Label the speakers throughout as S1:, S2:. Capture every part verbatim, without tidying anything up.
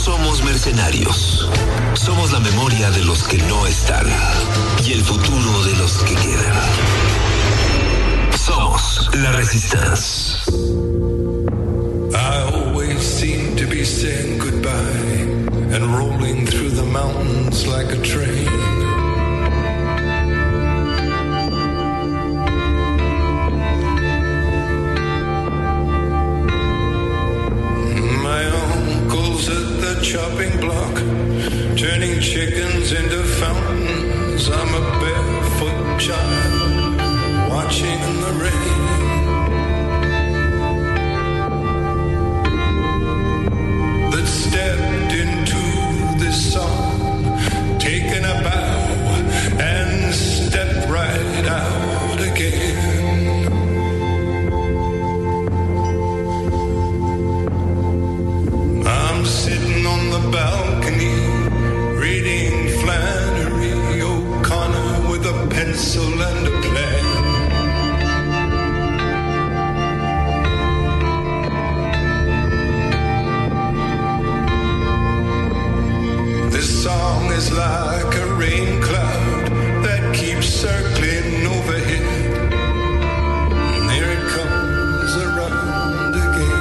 S1: somos mercenarios. Somos la memoria de los que no están y el futuro de los que quedan. Somos la Resistance.
S2: I always seem to be saying goodbye and rolling through the mountains like a train. Chopping block, turning chickens into fountains. I'm a barefoot child watching the rain. That stepped into this song, taken a bow and stepped right out again. I'm sitting on the balcony, reading Flannery O'Connor with a pencil and a plan. This song is like a rain cloud that keeps circling overhead. And there it comes around again.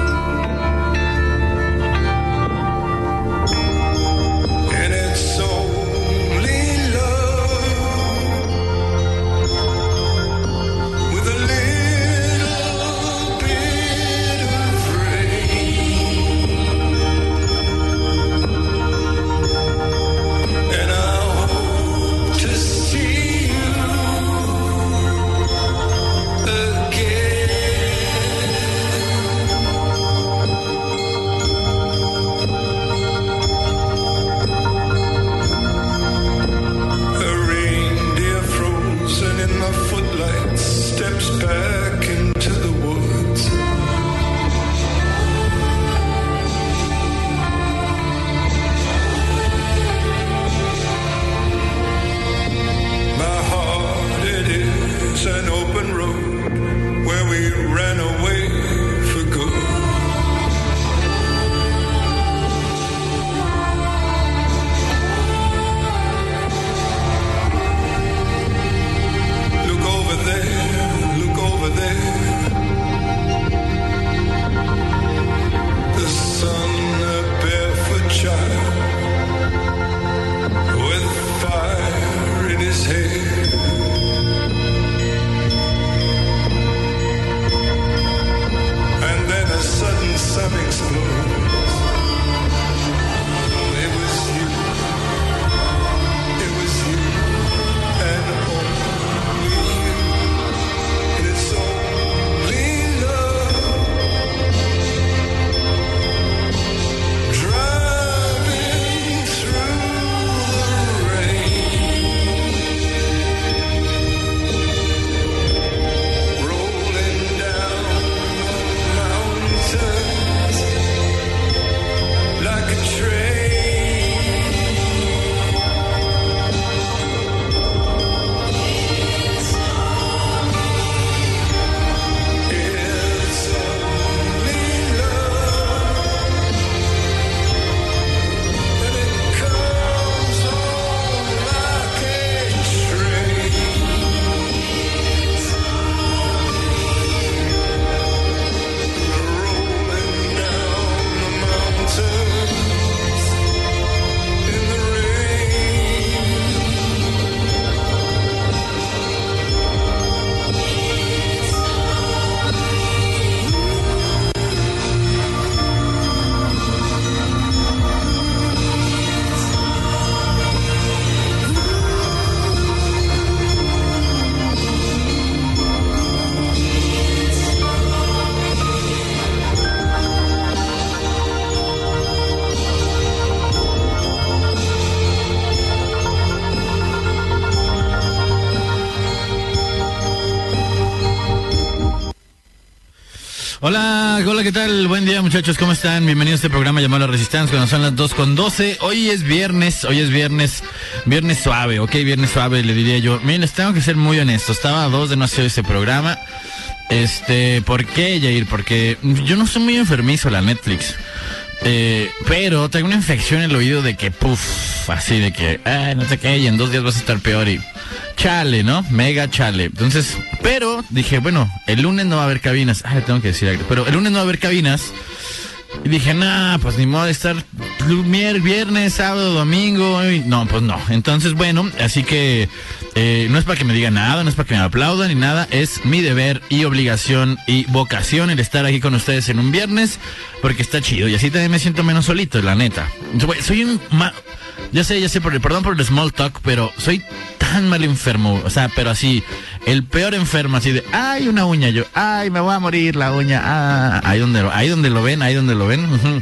S3: Hola, hola, ¿qué tal? Buen día, muchachos, ¿cómo están? Bienvenidos a este programa llamado La Resistance, cuando son las dos con doce. Hoy es viernes, hoy es viernes, viernes suave, ok, viernes suave, le diría yo. Miren, les tengo que ser muy honesto, estaba a dos de no hacer este programa. Este, ¿por qué, Yair? Porque yo no soy muy enfermizo la Netflix, Eh, pero tengo una infección en el oído de que, puff, así de que, ah, no sé qué, y en dos días vas a estar peor y chale, ¿no? Mega chale. Entonces, pero dije, bueno, el lunes no va a haber cabinas. Ah, le tengo que decir algo. Pero el lunes no va a haber cabinas. Y dije, nah, pues ni modo de estar viernes, sábado, domingo. Y no, pues no. Entonces, bueno, así que eh, no es para que me digan nada, no es para que me aplaudan ni nada. Es mi deber y obligación y vocación el estar aquí con ustedes en un viernes, porque está chido. Y así también me siento menos solito, la neta. Soy un... Ma- ya sé, ya sé, por el, perdón por el small talk, pero soy tan mal enfermo. O sea, pero así, el peor enfermo, así de, ay, una uña, yo, ay, me voy a morir la uña, ah, ahí donde, ahí donde lo ven, ahí donde lo ven. Uh-huh.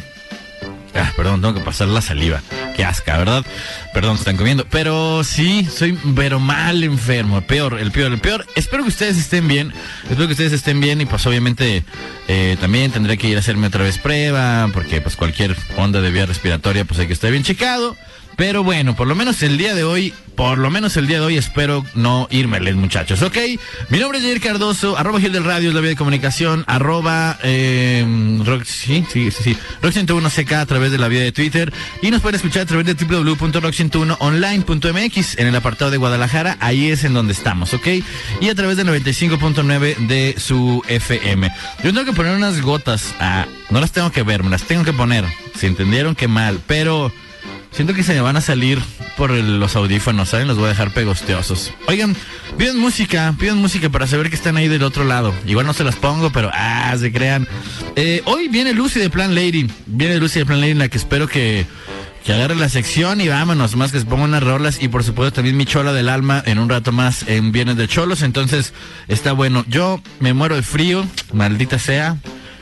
S3: Ah, perdón, tengo que pasar la saliva. Qué asca, ¿verdad? Perdón, se están comiendo. Pero sí, soy pero mal enfermo. El peor, el peor, el peor. Espero que ustedes estén bien. Espero que ustedes estén bien. Y pues obviamente eh, también tendré que ir a hacerme otra vez prueba. Porque pues cualquier onda de vía respiratoria pues hay que estar bien checado. Pero bueno, por lo menos el día de hoy, por lo menos el día de hoy espero no irmeles, muchachos, ¿ok? Mi nombre es Jair Cardoso, arroba Gil del Radio es la vía de comunicación, arroba, eh, rock, sí, sí, sí, sí, rock ciento uno C K a través de la vía de Twitter, y nos pueden escuchar a través de doble u doble u doble u punto rock ciento uno online punto m x en el apartado de Guadalajara, ahí es en donde estamos, ¿ok? Y a través de noventa y cinco punto nueve de su F M. Yo tengo que poner unas gotas, ah, no las tengo que ver, me las tengo que poner, ¿se entendieron? Qué mal, pero... siento que se me van a salir por el, los audífonos, ¿saben? Los voy a dejar pegosteosos. Oigan, piden música, piden música para saber que están ahí del otro lado. Igual no se las pongo, pero ah, se crean. Eh, hoy viene Lucy de Plan Lady. Viene Lucy de Plan Lady en la que espero que, que agarre la sección y vámonos, más que se ponga unas rolas. Y por supuesto también mi chola del alma en un rato más en Viernes de Cholos. Entonces está bueno. Yo me muero de frío, maldita sea.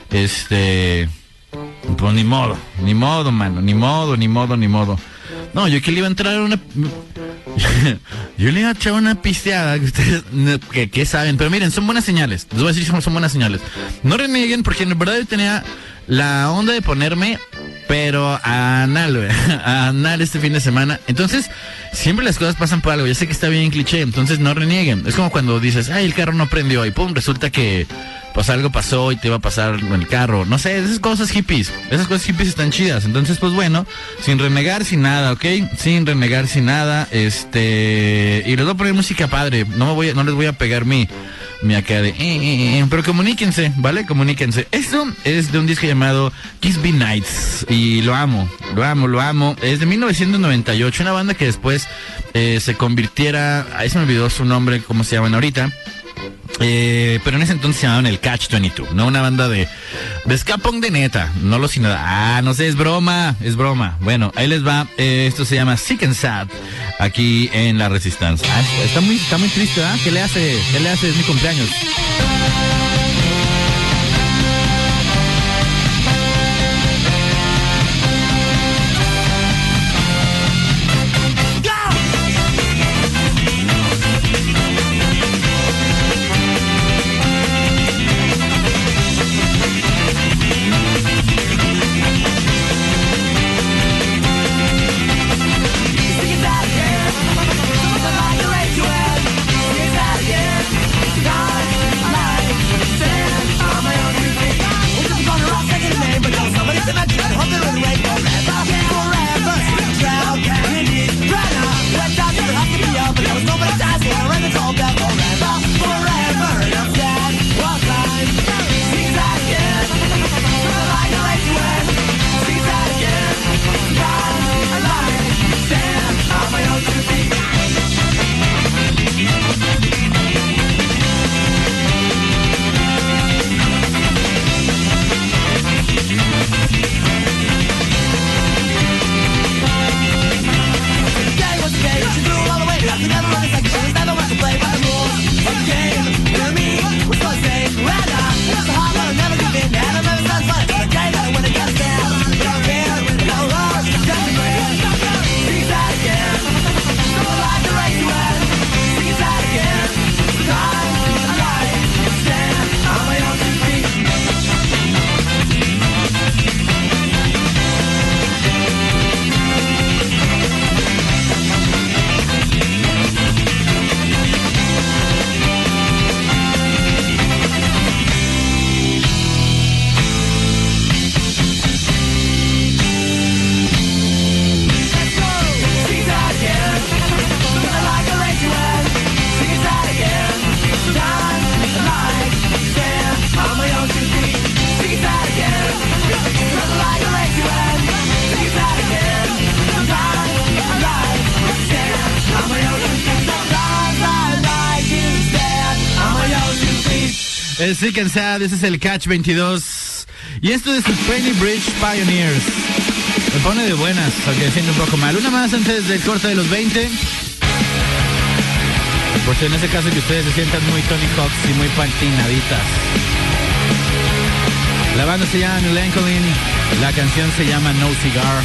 S3: Este... Pues ni modo, ni modo, mano, ni modo, ni modo, ni modo. No, yo que le iba a entrar a una... yo le iba a echar una pisteada que ustedes, que, que saben, pero miren, son buenas señales. Les voy a decir que son buenas señales. No renieguen porque en verdad yo tenía la onda de ponerme, pero a anal, güey, a anal este fin de semana. Entonces, siempre las cosas pasan por algo. Ya sé que está bien cliché, entonces no renieguen. Es como cuando dices, ay, el carro no prendió y pum, resulta que... pues algo pasó y te iba a pasar en el carro. No sé, esas cosas hippies. Esas cosas hippies están chidas. Entonces, pues bueno, sin renegar, sin nada, ¿ok? Sin renegar, sin nada. Este... Y les voy a poner música padre. No me voy a, no les voy a pegar mi... mi acá de... Eh, eh, eh. Pero comuníquense, ¿vale? Comuníquense. Esto es de un disco llamado Kiss Be Nights. Y lo amo, lo amo, lo amo. Es de mil novecientos noventa y ocho. Una banda que después eh, se convirtiera... Ahí se me olvidó su nombre, cómo se llaman ahorita. Eh, pero en ese entonces se llamaban el Catch veintidós, ¿no? Una banda de, de ska punk de neta, no lo sin nada. Ah, no sé, es broma, es broma. Bueno, ahí les va, eh, esto se llama Sick and Sad, aquí en La Resistencia. Ah, está muy, está muy triste, ¿verdad? ¿Qué le hace? ¿Qué le hace? Es mi cumpleaños.
S4: Something like a rage you had, it's out again, gone, alive.
S3: El Sick and Sad, ese es el Catch veintidós. Y esto es Penny Bridge Pioneers. Me pone de buenas, aunque siento un poco mal. Una más antes del corte de los veinte. Por si en ese caso que ustedes se sientan muy Tony Hawks y muy patinaditas. La banda se llama New Lincoln. La canción se llama No Cigar.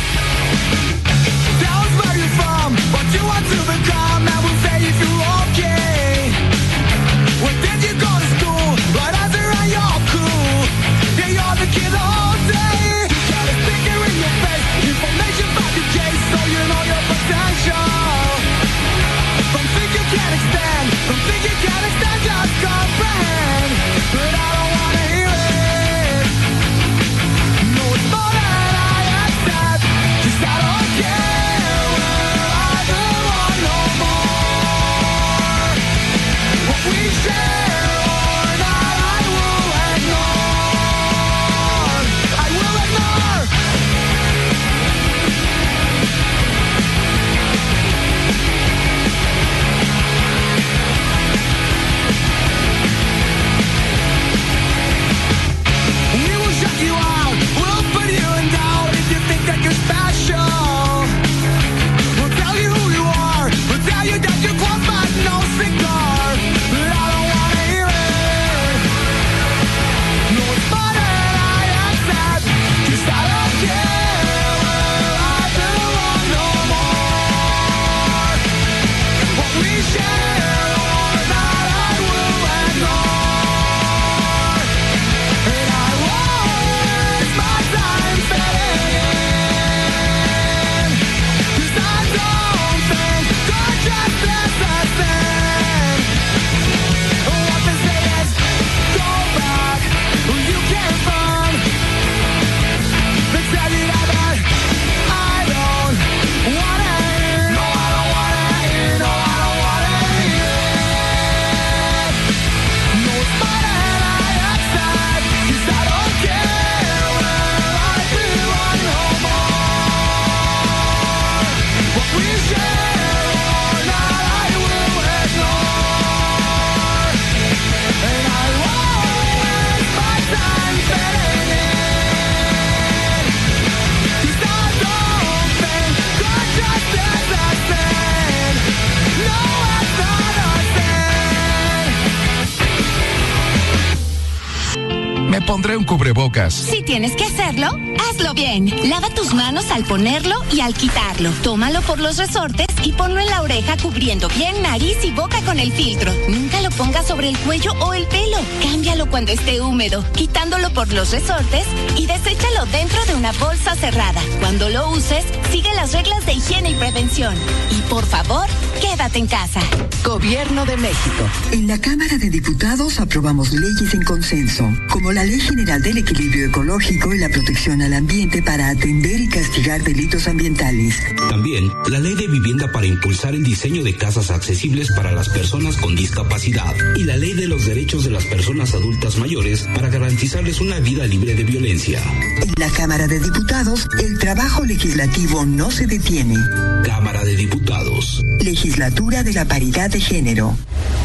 S4: Pondré un cubrebocas.
S5: Si tienes que hacerlo, hazlo bien. Lava tus manos al ponerlo y al quitarlo. Tómalo por los resortes y ponlo en la oreja cubriendo bien nariz y boca con el filtro. Nunca lo pongas sobre el cuello o el pelo. Cámbialo cuando esté húmedo, quitándolo por los resortes y deséchalo dentro de una bolsa cerrada. Cuando lo uses, sigue las reglas de higiene y prevención. Y por favor, quédate en casa.
S6: Gobierno de México.
S7: En la Cámara de Diputados aprobamos leyes en consenso, como la Ley General del Equilibrio Ecológico y la Protección al Ambiente para atender y castigar delitos ambientales.
S1: También la Ley de Vivienda para impulsar el diseño de casas accesibles para las personas con discapacidad y la Ley de los Derechos de las Personas Adultas Mayores para garantizarles una vida libre de violencia.
S7: En la Cámara de Diputados, el trabajo legislativo no se detiene.
S1: Cámara de Diputados.
S7: Legislatura de la Paridad de Género.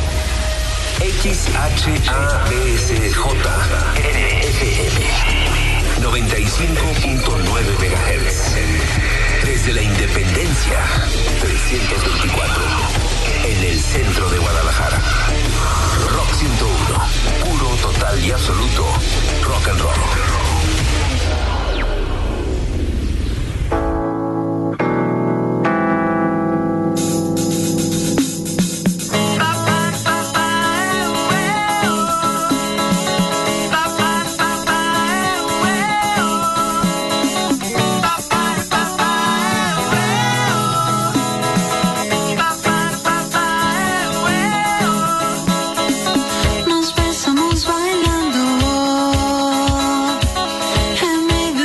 S1: X H A B S J F M noventa y cinco punto nueve megahertz. Desde la Independencia, trescientos veinticuatro, en el centro de Guadalajara. Rock ciento uno, puro, total y absoluto rock and roll.
S8: Nos besamos bailando.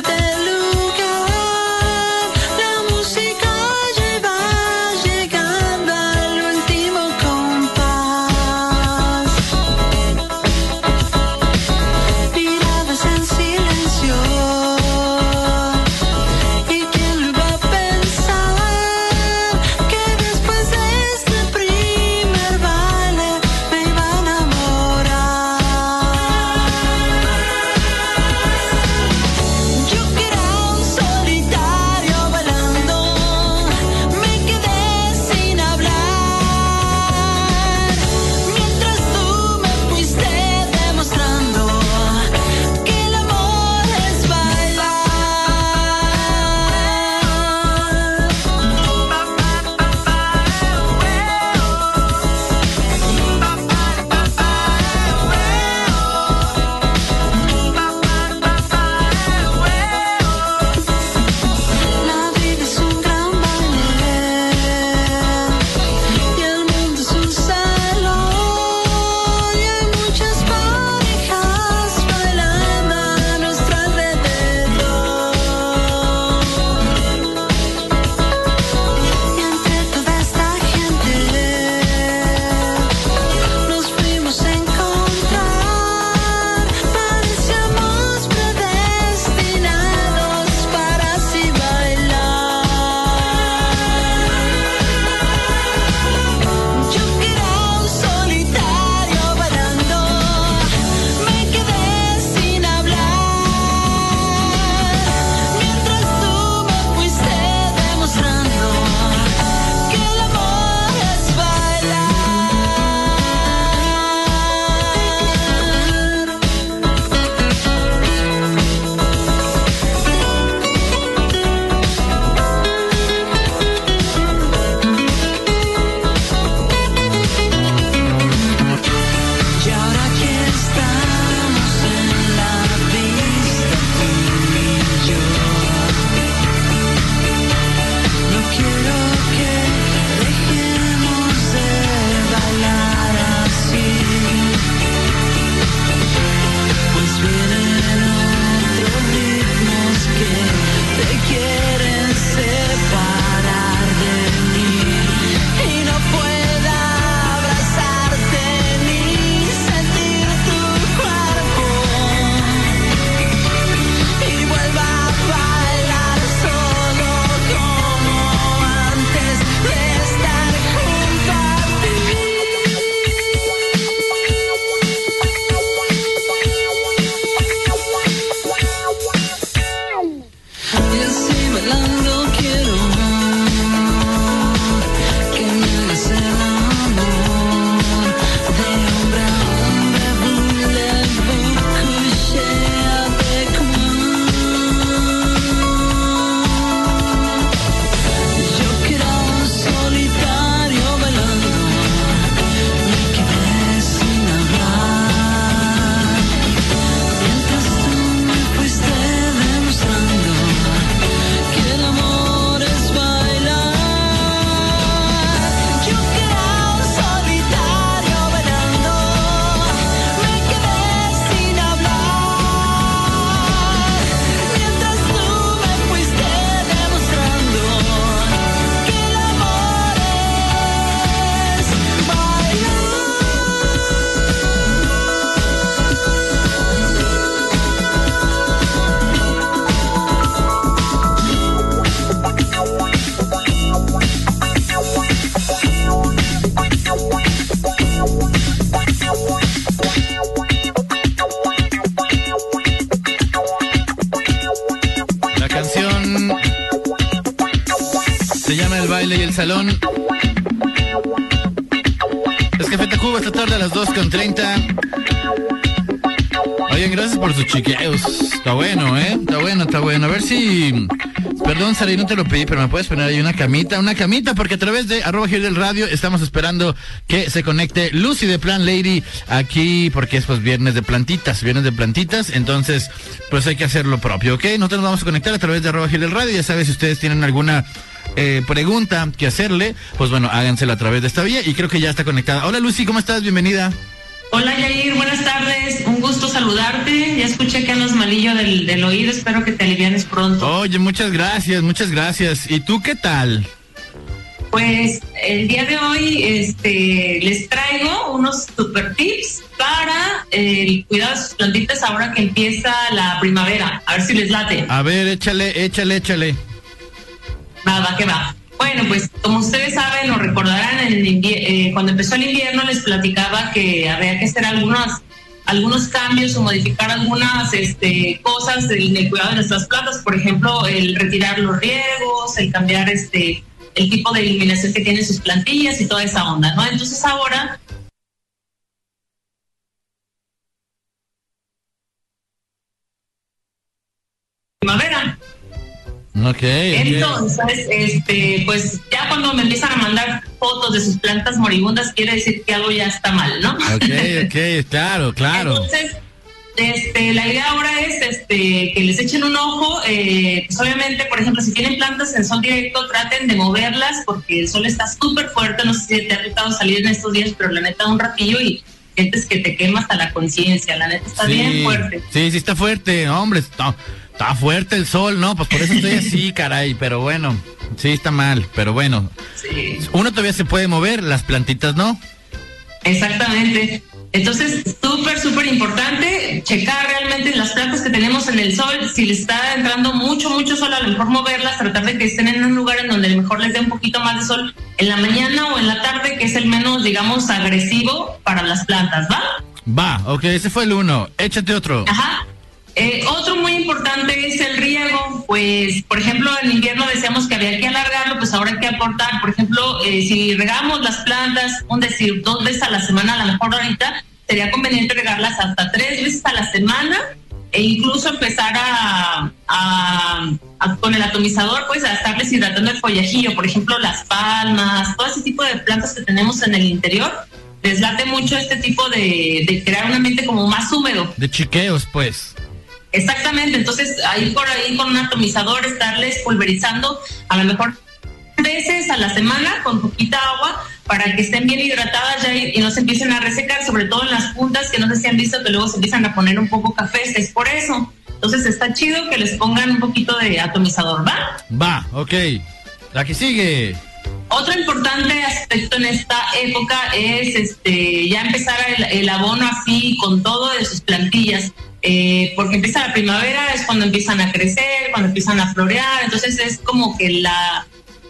S8: bailando quiero que me hagas el amor de hombre a hombre, voulez-vous coucher avec moi? Yo que era un solitario bailando, me quedé sin hablar, mientras tú me fuiste demostrando que el amor es bailar. Yo que era un solitario bailando, me quedé sin hablar, mientras tú me fuiste demostrando que el amor es bailar.
S3: La canción se llama El baile y el salón. Es Café Tacuba esta tarde a las dos con treinta. Oigan, gracias por sus chiqueos. Está bueno, ¿eh? Está bueno, está bueno. A ver si... Perdón, Sara, no te lo pedí, pero me puedes poner ahí una camita, una camita, porque a través de arroba Gil del Radio estamos esperando que se conecte Lucy de Plan Lady aquí, porque es pues viernes de plantitas, viernes de plantitas, entonces pues hay que hacer lo propio, ¿ok? Nosotros nos vamos a conectar a través de arroba Gil del Radio, ya sabes, si ustedes tienen alguna eh, pregunta que hacerle, pues bueno, hágansela a través de esta vía, y creo que ya está conectada. Hola Lucy, ¿cómo estás? Bienvenida.
S9: Hola Yair, buenas tardes, un gusto saludarte. Ya escuché que andas malillo del, del oído, espero que te alivianes pronto.
S3: Oye, muchas gracias, muchas gracias. ¿Y tú qué tal?
S9: Pues el día de hoy este, les traigo unos super tips para eh, el cuidado de sus plantitas ahora que empieza la primavera. A ver si les late.
S3: A ver, échale, échale, échale.
S9: Va, va, que va. Bueno, pues como ustedes saben o recordarán, en el invier- eh, cuando empezó el invierno les platicaba que había que hacer algunos, algunos cambios o modificar algunas este, cosas en el cuidado de nuestras plantas. Por ejemplo, el retirar los riegos, el cambiar este, el tipo de iluminación que tienen sus plantillas y toda esa onda, ¿no? Entonces ahora... primavera.
S3: Okay, okay.
S9: Entonces, este, pues ya cuando me empiezan a mandar fotos de sus plantas moribundas, quiere decir que algo ya está mal, ¿no?
S3: Ok, ok, claro, claro.
S9: Entonces, este, la idea ahora es este, que les echen un ojo, eh, pues obviamente, por ejemplo, si tienen plantas en sol directo, traten de moverlas porque el sol está súper fuerte, no sé si te ha tocado salir en estos días, pero la neta un ratillo y sientes que te quema hasta la conciencia, la neta está
S3: sí,
S9: bien fuerte.
S3: Sí, sí está fuerte, hombre, está... Está fuerte el sol, ¿no? Pues por eso estoy así, caray, pero bueno, sí está mal, pero bueno.
S9: Sí.
S3: Uno todavía se puede mover, las plantitas no.
S9: Exactamente. Entonces, súper, súper importante checar realmente las plantas que tenemos en el sol. Si les está entrando mucho, mucho sol, a lo mejor moverlas, tratar de que estén en un lugar en donde a lo mejor les dé un poquito más de sol en la mañana o en la tarde, que es el menos, digamos, agresivo para las plantas, ¿va?
S3: Va, ok, ese fue el uno. Échate otro.
S9: Ajá. Eh, otro muy importante es el riego. Pues, por ejemplo, en invierno decíamos que había que alargarlo, pues ahora hay que aportar. Por ejemplo, eh, si regamos las plantas, un decir, dos veces a la semana, a lo mejor ahorita sería conveniente regarlas hasta tres veces a la semana e incluso empezar a, a, a con el atomizador, pues a estarles hidratando el follajillo. Por ejemplo, las palmas, todo ese tipo de plantas que tenemos en el interior. Les late mucho este tipo de, de crear un ambiente como más húmedo.
S3: De chiqueos, pues.
S9: Exactamente, entonces ahí por ahí con un atomizador estarles pulverizando a lo mejor veces a la semana con poquita agua para que estén bien hidratadas ya y, y no se empiecen a resecar, sobre todo en las puntas que no sé si han visto que luego se empiezan a poner un poco cafés, es por eso. Entonces está chido que les pongan un poquito de atomizador, ¿va?
S3: Va, ok. La que sigue.
S9: Otro importante aspecto en esta época es este ya empezar el, el abono así con todo de sus plantillas. Eh, porque empieza la primavera, es cuando empiezan a crecer, cuando empiezan a florear, entonces es como que la,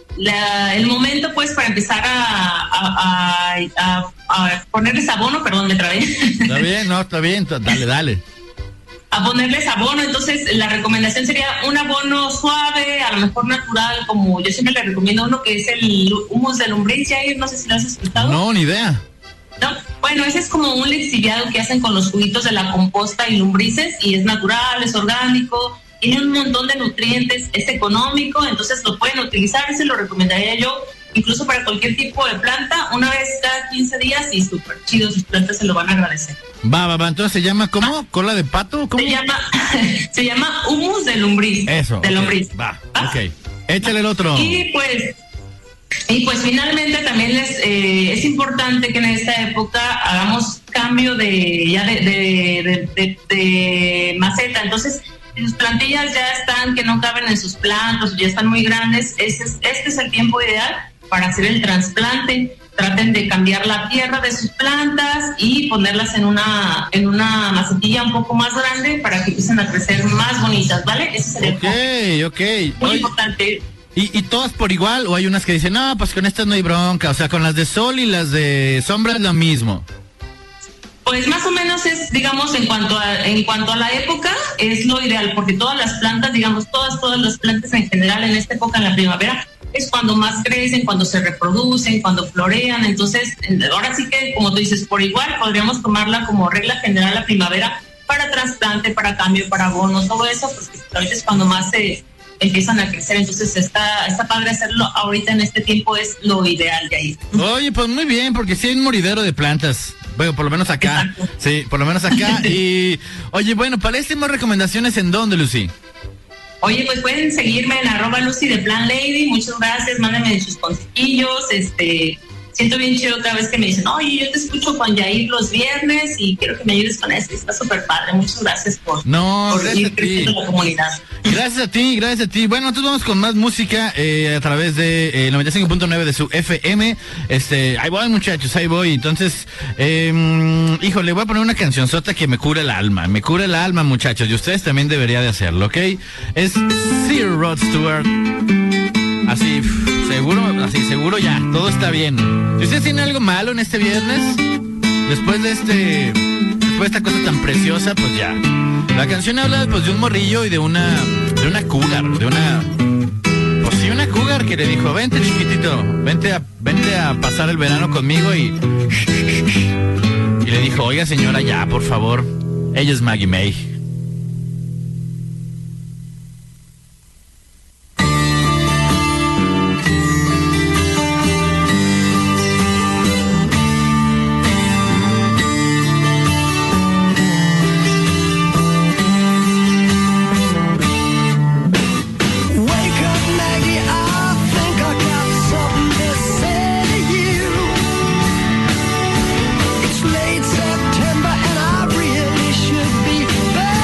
S9: la el momento pues para empezar a, a, a, a ponerles abono, perdón, me trabé.
S3: Está bien, no, está bien, dale, dale.
S9: A a ponerles abono. Entonces la recomendación sería un abono suave, a lo mejor natural, como yo siempre le recomiendo uno que es el humus de lombriz. No sé si lo has escuchado.
S3: No, ni idea.
S9: ¿No? Bueno, ese es como un lixiviado que hacen con los juguitos de la composta y lombrices, y es natural, es orgánico, tiene un montón de nutrientes, es económico, entonces lo pueden utilizar. Ese lo recomendaría yo incluso para cualquier tipo de planta, una vez cada quince días, y súper chido, sus plantas se lo van a agradecer.
S3: Va, va, va, entonces se llama, ¿cómo? ¿Cola de pato? ¿Cómo?
S9: Se llama, se llama humus de lombriz.
S3: Eso.
S9: De
S3: okay.
S9: lombriz.
S3: Va, ¿va? Ok. Échale el otro.
S9: Y pues, y pues finalmente también les, eh, es importante que en esta época hagamos cambio de, ya de, de, de, de, de maceta. Entonces, si sus plantillas ya están, que no caben en sus plantas, ya están muy grandes, este es, este es el tiempo ideal para hacer el trasplante. Traten de cambiar la tierra de sus plantas y ponerlas en una en una macetilla un poco más grande para que empiecen a crecer más bonitas, ¿vale? Ese sería
S3: el Ok, ok.
S9: Muy
S3: Oye,
S9: importante.
S3: ¿Y, ¿Y todas por igual? ¿O hay unas que dicen, no, pues con estas no hay bronca? O sea, con las de sol y las de sombra es lo mismo.
S9: Pues más o menos es, digamos, en cuanto a en cuanto a la época, es lo ideal, porque todas las plantas, digamos, todas, todas las plantas en general en esta época, en la primavera, es cuando más crecen, cuando se reproducen, cuando florean. Entonces, ahora sí que, como tú dices, por igual podríamos tomarla como regla general la primavera para trasplante, para cambio, para abonos, todo eso, porque ahorita es cuando más se empiezan a crecer. Entonces está, está padre hacerlo ahorita en este tiempo, es lo ideal de ahí.
S3: Oye, pues muy bien, porque sí hay un moridero de plantas. Bueno, por lo menos acá. Exacto. Sí, por lo menos acá. Y, oye, bueno, para este más recomendaciones, ¿en dónde, Lucy?
S9: Oye, pues pueden seguirme en arroba Lucy de Plan Lady. Muchas gracias, mándenme sus consejillos. Este, siento bien chido cada vez que me dicen, oye, yo te escucho con Yair los viernes y quiero que me ayudes con esto. Está súper padre. Muchas gracias por,
S3: no,
S9: por
S3: gracias
S9: ir creciendo la comunidad.
S3: Gracias a ti, gracias a ti. Bueno, entonces vamos con más música eh, a través de eh, noventa y cinco punto nueve de su F M. Este, ahí voy, muchachos, ahí voy. Entonces, eh, híjole, voy a poner una cancionzota que me cura el alma. Me cura el alma, muchachos, y ustedes también deberían de hacerlo, ¿ok? Es Sir Rod Stewart. Así, seguro, así, seguro ya, todo está bien. Si ustedes tienen algo malo en este viernes, después de este, después de esta cosa tan preciosa, pues ya. La canción habla pues de un morrillo y de una, de una cougar, de una, pues sí, una cougar que le dijo, vente chiquitito, vente a, vente a pasar el verano conmigo y, y le dijo, oiga señora, ya, por favor, ella es Maggie May.
S8: September and I really should be back.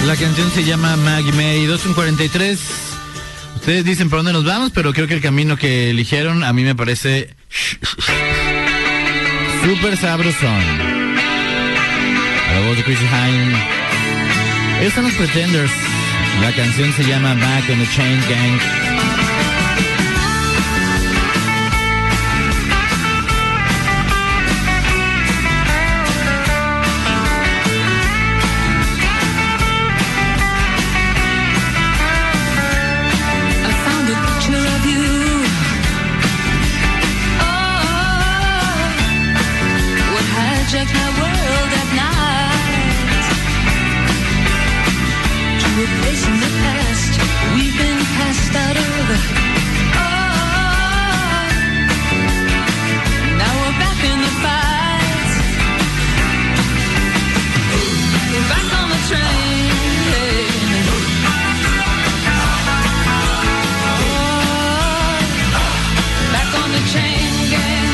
S3: La canción se llama Maggie May. Dos con cuarenta y tres. Ustedes dicen por dónde nos vamos, pero creo que el camino que eligieron a mí me parece súper sabrosón. A la voz de Chrissy Hynde. Ellos son los Pretenders. La canción se llama Back on the Chain Gang.
S8: Hijack my world at night. To a place in the past we've been cast out of. Oh, now we're back in the fight. We're back on the train. Oh, back on the chain gang.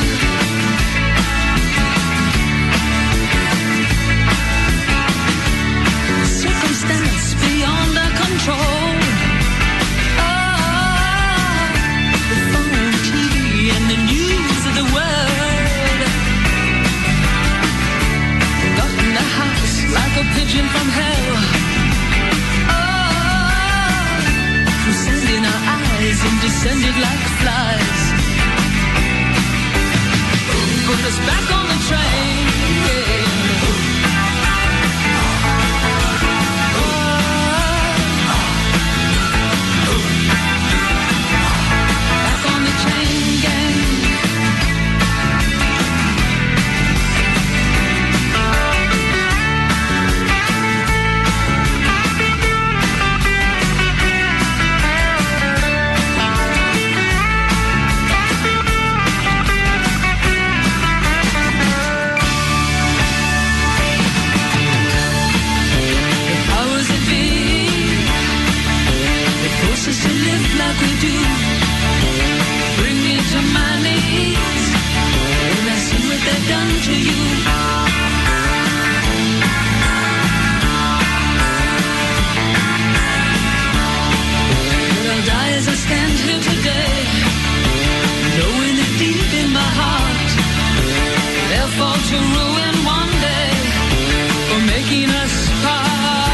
S8: Circumstance beyond our control. Oh, the phone, T V, and the news of the world. Got in the house like a pigeon from hell. Oh, through sand in our eyes and descended like flies. Put us back on the train. Yeah. To live like we do, bring me to my knees when I see what they've done to you. But I'll die as I stand here today, knowing that deep in my heart they'll fall to ruin one day for making us part.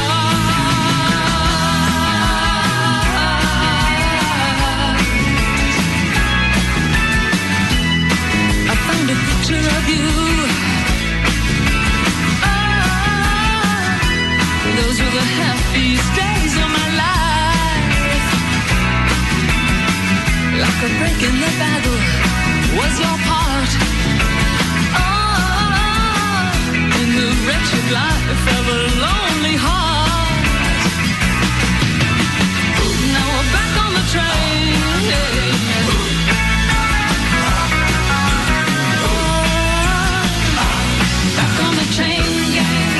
S8: A picture of you. Oh, those were the happiest days of my life. Like a break in the battle was your part. Oh, in the wretched life of a lonely heart. Now we're back on the train. Yeah. Chain gang.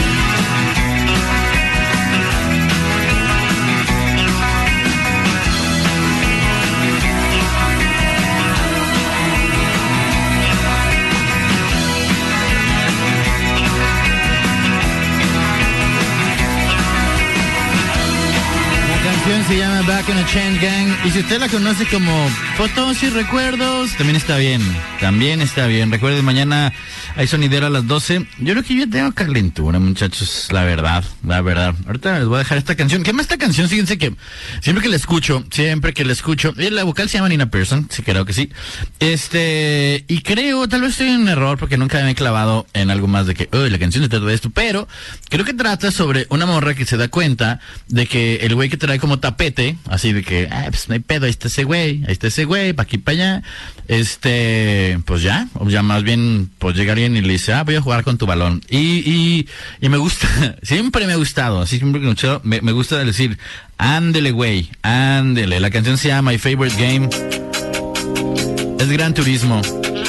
S3: La canción se llama Back on the Chain Gang. Y si usted la conoce como Fotos y Recuerdos, también está bien. También está bien. Recuerden, mañana hay sonidera a las doce. Yo creo que yo tengo calentura, muchachos, la verdad, la verdad. Ahorita les voy a dejar esta canción. ¿Qué más esta canción? Fíjense que siempre que la escucho, siempre que la escucho, y la vocal se llama Nina Persson, sí, creo que sí. Este, y creo, tal vez estoy en un error porque nunca me he clavado en algo más de que, uy, la canción se trata de esto, pero creo que trata sobre una morra que se da cuenta de que el güey que trae como tapete, así de que, ah, pues no hay pedo, ahí está ese güey, ahí está ese güey, pa' aquí, pa' allá, este, pues ya, o ya más bien, pues llega alguien y le dice, ah, voy a jugar con tu balón. Y, y, y me gusta, siempre me ha gustado, así siempre que lo escucho, me, me gusta decir, ándele güey, ándele. La canción se llama My Favorite Game. Es Gran Turismo.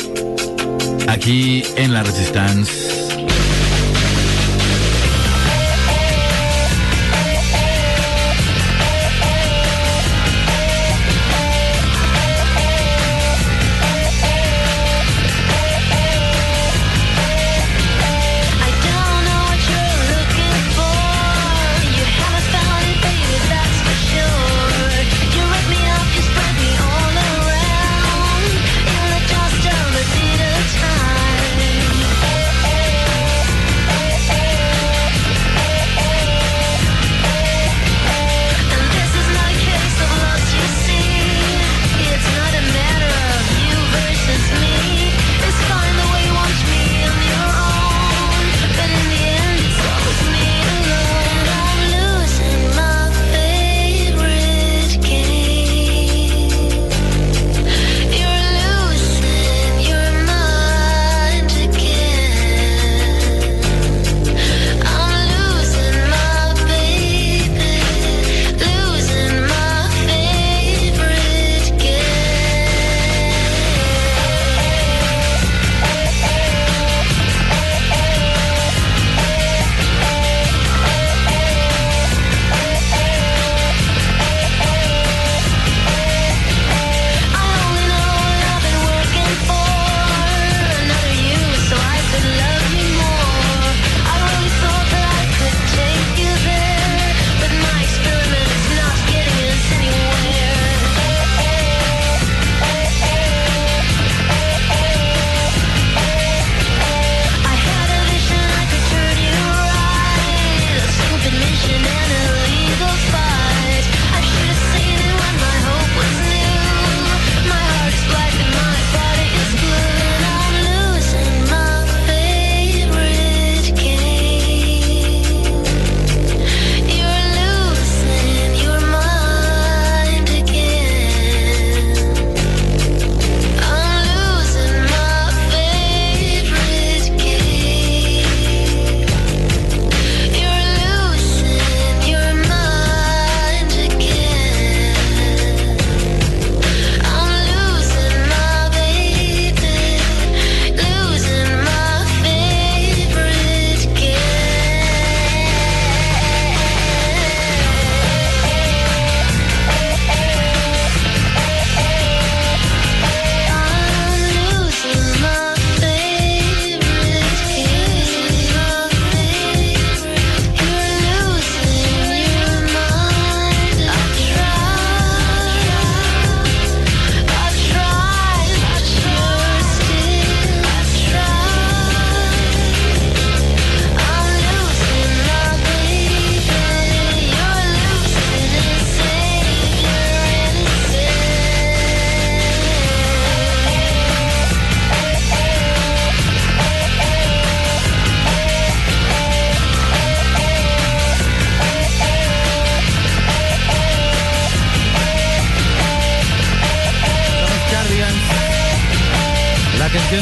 S3: Aquí en La Resistance.
S8: I don't know what you're looking for. You haven't found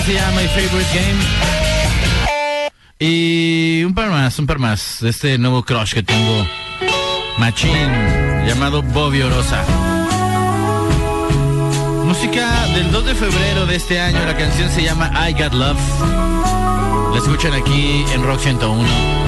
S3: se llama My Favorite Game. Y un par más, un par más de este nuevo crush que tengo, machín, llamado Bobby Orosa. Música del dos de febrero de este año, la canción se llama I Got Love. La escuchan aquí en Rock ciento uno.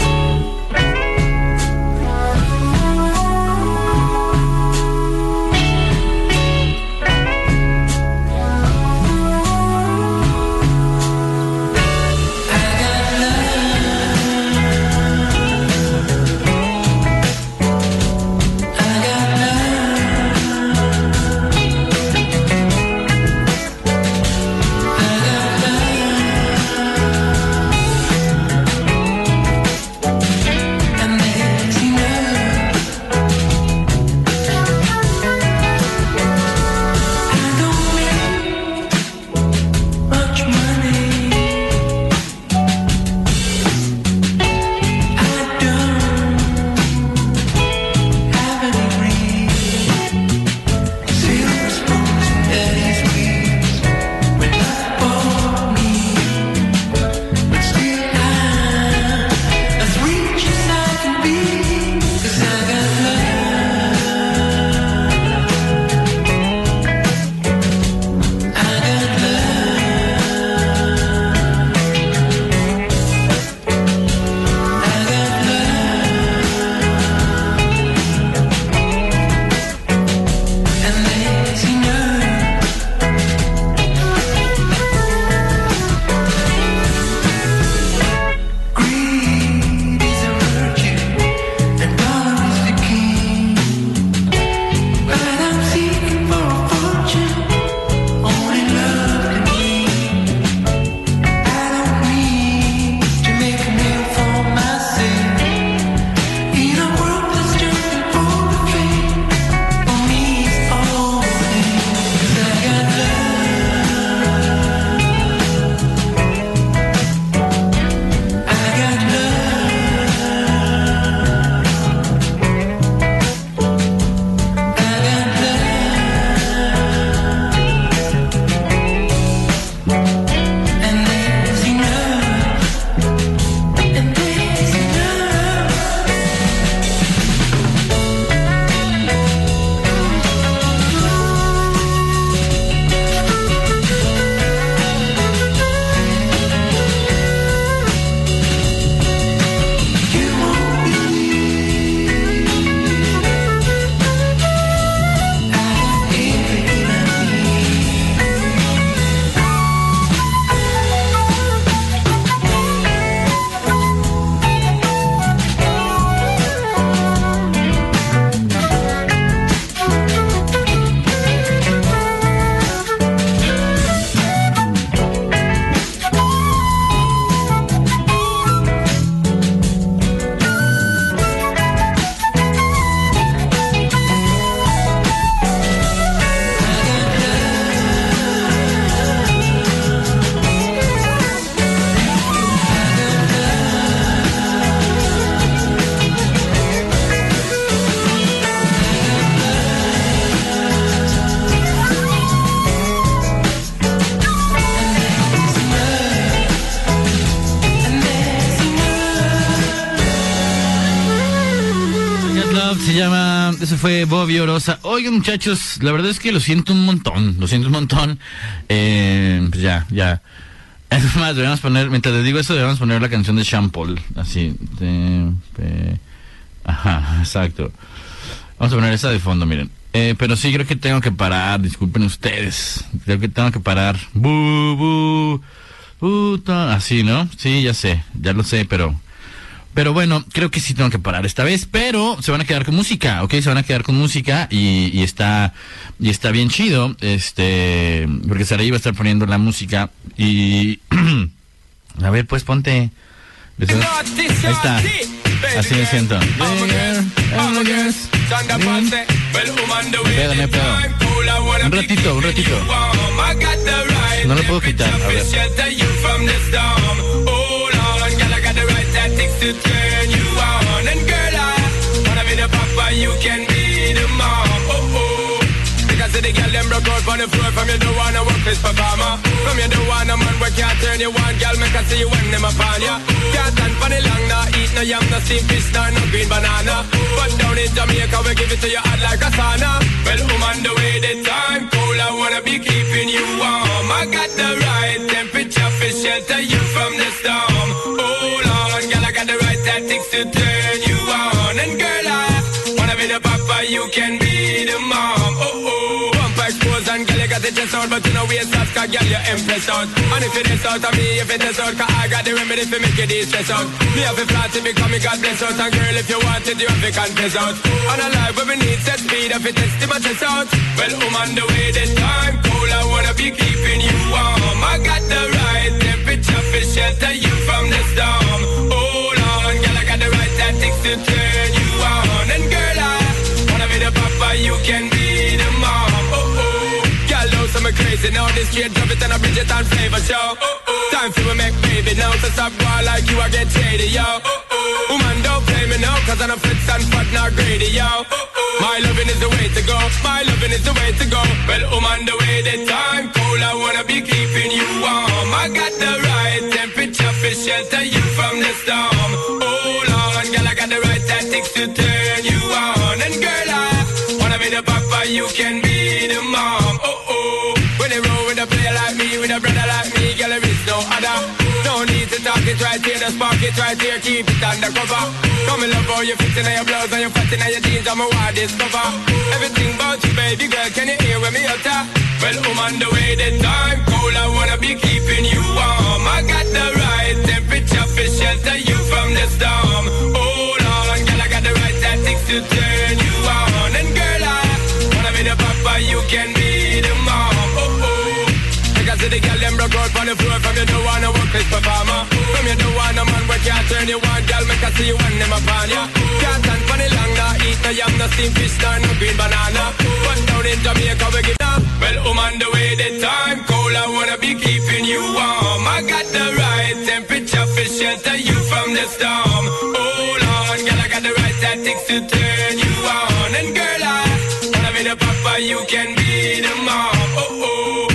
S3: Se llama, eso fue Bobby Orosa. Oigan, muchachos, la verdad es que lo siento un montón, lo siento un montón. Eh, pues ya, ya. Es más, debemos poner, mientras les digo eso, debemos poner la canción de Sean Paul, así. De, de, ajá, exacto. Vamos a poner esa de fondo, miren. Eh, pero sí, creo que tengo que parar, disculpen ustedes. Creo que tengo que parar. Bu, bu, puta. Así, ¿no? Sí, ya sé, ya lo sé, pero... Pero bueno, creo que sí tengo que parar esta vez, pero se van a quedar con música, ¿ok? Se van a quedar con música y, y está y está bien chido, este, porque Saraí va a estar poniendo la música y... a ver, pues ponte... Ahí está, así me siento. Me pedo, me pedo. Un ratito, un ratito. No lo puedo quitar, a ver. To turn you on, and girl, I wanna be the papa, you can be the mom. Oh oh, because the girl them broke out on the floor from you don't wanna work this performer.
S10: From you don't want a man where can't turn you on, girl, make I see you when them upon ya. Can't stand for the long, nah, eat no yam, no steamed fish, nah, no green banana. But down in Jamaica, we give it to you hot like a sauna. Well, I'm on the way, the time cold, I wanna be keeping you warm. I got the right temperature for shelter you from the storm. Hold on, girl, I got the right tactics to turn you on. And girl, I wanna be the papa, you can be the mom. Oh, oh, bump expose and girl, you got the chest out, but you know we ain't soft, cause girl, you're impressed out. And if it is out of me, if it is out, cause I got the remedy for make you de-stress out. Me have a flat to become me God bless out. And girl, if you want it, you have to confess out. And a life where we need set speed, if it test my chest out. Well, I'm on the way, this time cold, I wanna be keeping you warm. I got the right temperature for shelter you from the storm. Hold on, girl, I got the right tactics to turn you on. And girl, I wanna be the papa, you can be the mom. Oh, oh, girl, know some crazy now. This straight drop it and a Bridget and flavor show. Oh, oh, time for we make baby now. So stop going like you, I get shady, yo. Oh, oh, woman, don't play me now, cause I'm a fritz and fat, not greedy, yo. Oh, oh, my loving is the way to go. My loving is the way to go. Well, I'm on the way, the time cold, I wanna be keeping you warm. I got the right temperature for shelter you from the storm. Hold on, girl, I got the right tactics to turn you on. And girl, I wanna be the papa, you can be the mom. Oh, oh, when they roll with a player like me, with a brother like me, girl, there is no other. No need to talk it right here, the spark it right here, keep it undercover. Come and love how you fit in your blouse and you fat in your jeans, I'm a wild discover. Everything about you, baby girl, can you hear when me utter? Well, I'm on the way, the time cold, I wanna be keeping you warm. I got the right temperature for shelter you from the storm. Hold on, girl, I got the right tactics to turn you on. And girl, I wanna be the papa, you can be the mom. Oh, oh, because the girl, them broke out on the floor. From you don't wanna work this performer. From you don't want a man where can't turn you on, girl, make I see you when them upon ya. Can't stand for the long, nah, eat no yam, no steamed fish, nah, no green banana. But down in Jamaica, we get up. Well, I'm on the way, the time cold, I wanna be keeping you warm. I got the right temperature for shelter you from the storm. Hold on, girl, I got the right tactics to turn you on. And girl, I wanna be the papa, you can be the mom. Oh, oh.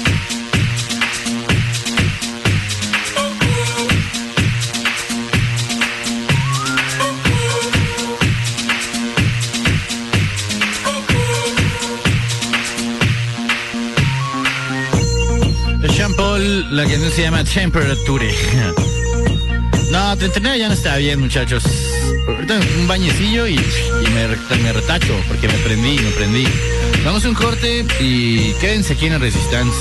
S3: Sean Paul, la canción se llama Temperature. No, treinta y nueve ya no está bien, muchachos. Ahorita un bañecillo y, y me, me retacho porque me prendí, me prendí. Vamos a un corte y quédense aquí en la Resistance.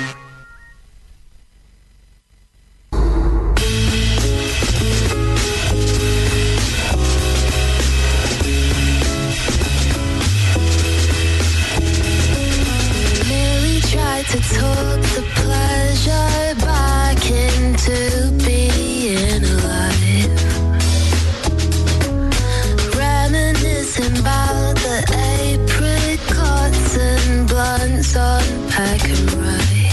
S11: To talk the pleasure back into being alive, reminiscing about the apricots and blunts on pack and ride.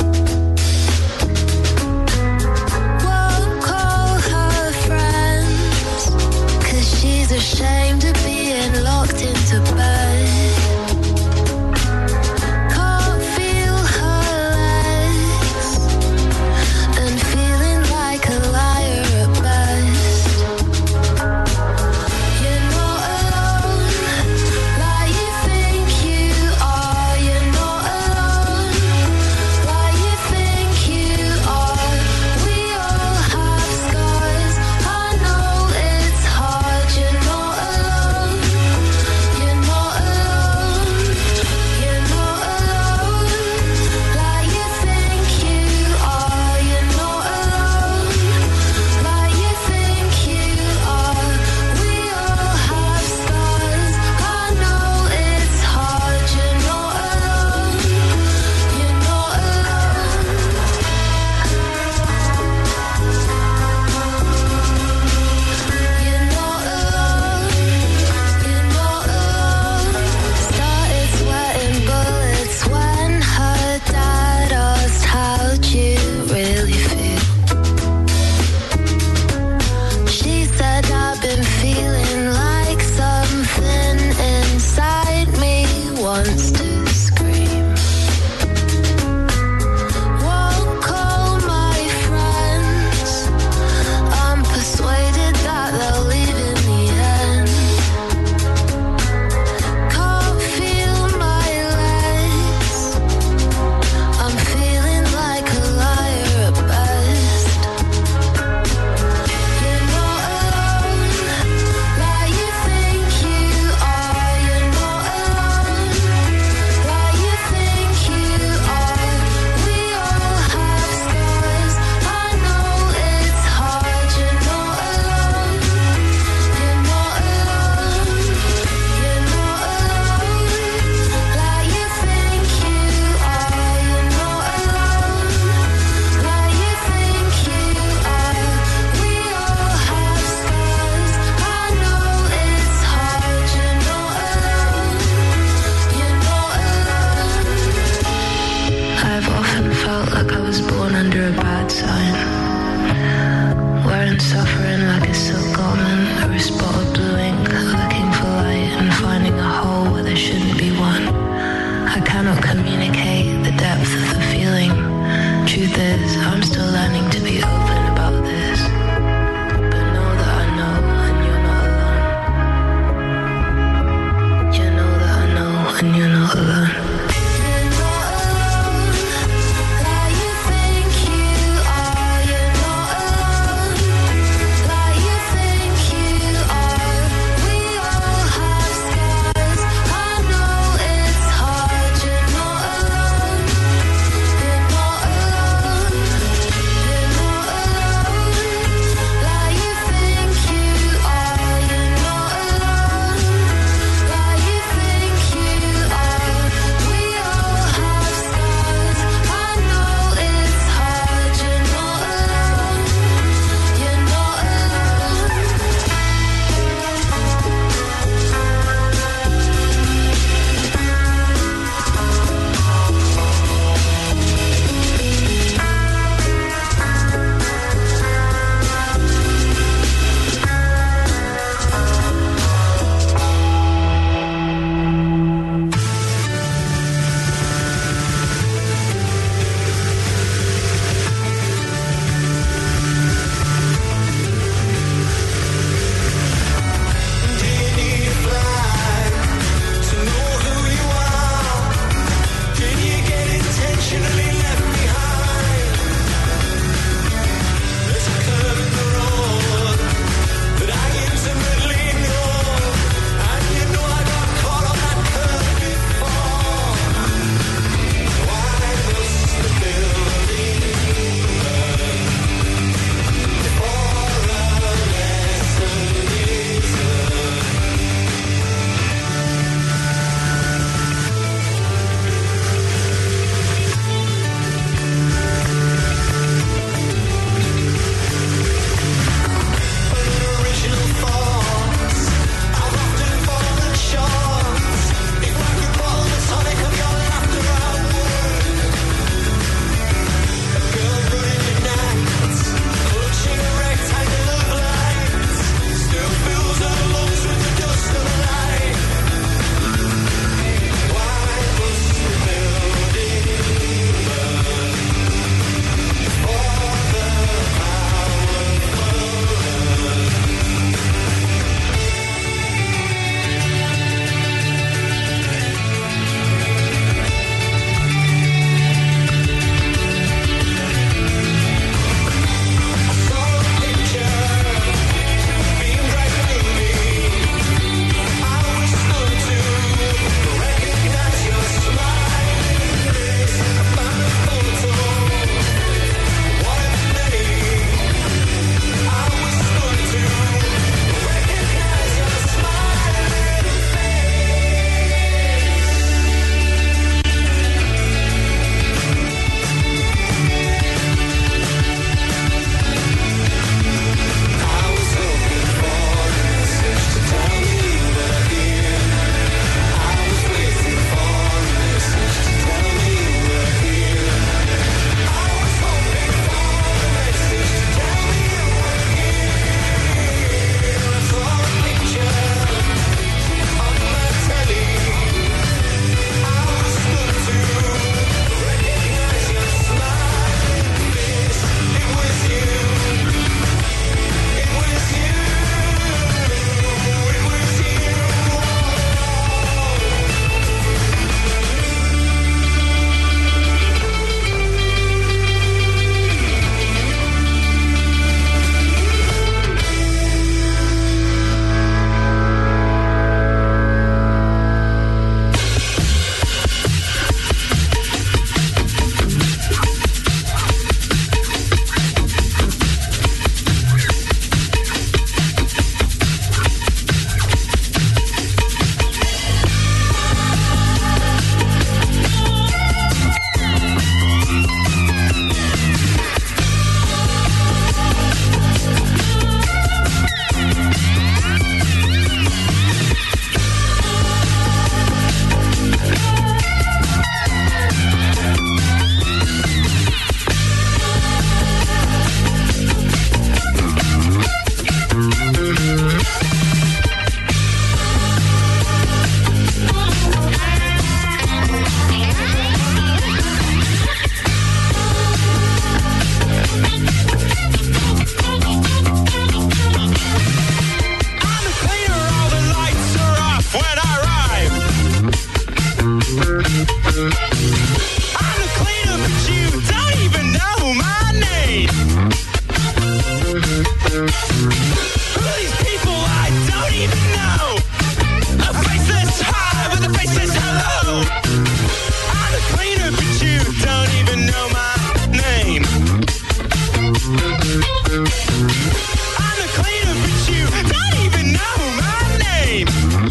S10: the cleaner, but you don't even know my name.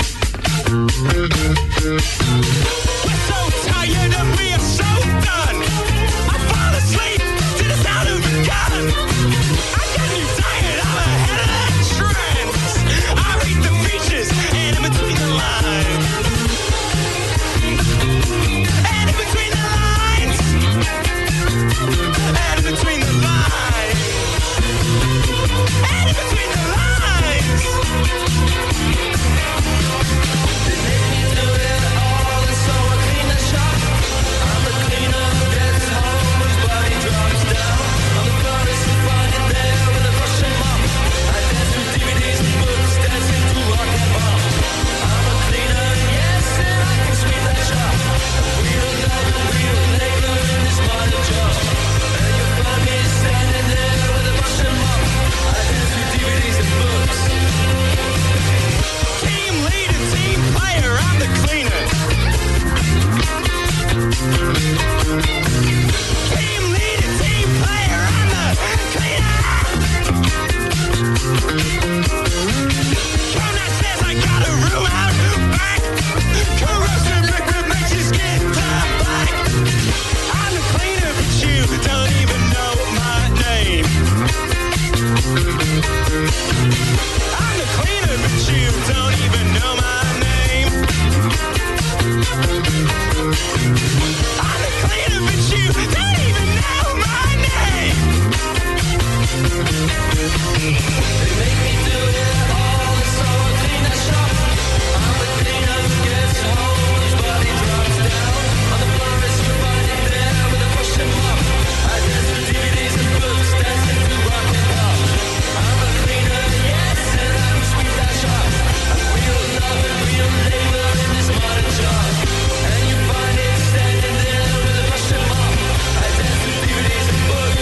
S10: We're so tired and we are so done. I fall asleep to the sound of a gun. I got you tired, I'm ahead of that trance. I read the features and in between the lines. And in between the lines. And in between the lines. And in between the lines. They make me do it all, and so I clean the shop. I'm the cleaner who gets home, whose body drops down. I'm the florist who find it there with a brush and mop. I dance with D V Ds and books, dancing to rock and roll. I'm a cleaner, yes, and I can sweep that shop. We don't love it, we don't labor in this modern job. And you'll find me standing there with a brush and mop. I dance with D V Ds and books. Team leader, team player, I'm the cleaner. Team leader, team player, I'm the cleaner. Conan says I got a room out back. Corrosive liquid makes your skin turn black. I'm the cleaner, but you don't even know my name. I'm the cleaner, but you don't even know my name. I'm the cleaner, but you don't even know my name. They make me do it all, so I clean that shop. I'm the cleaner who gets home, whose body drops down. I'm the florist who find it there with a brush and mop. I dance with D V Ds and books, dancing to rock and roll. I'm a cleaner, yes, and I can sweep that shop. I'm real love and real labor in this modern job. And you find it standing there with a brush and mop. I dance with D V Ds and books.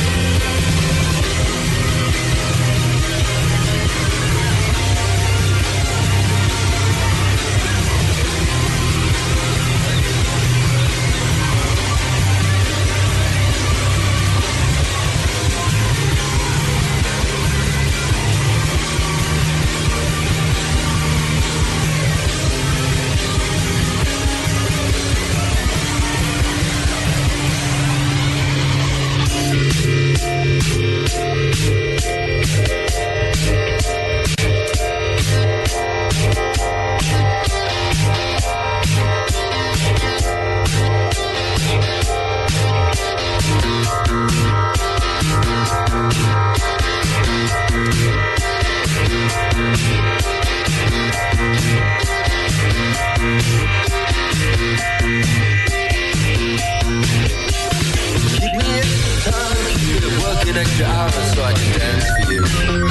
S10: Keep me in time, keep it working extra hours so I can dance for you.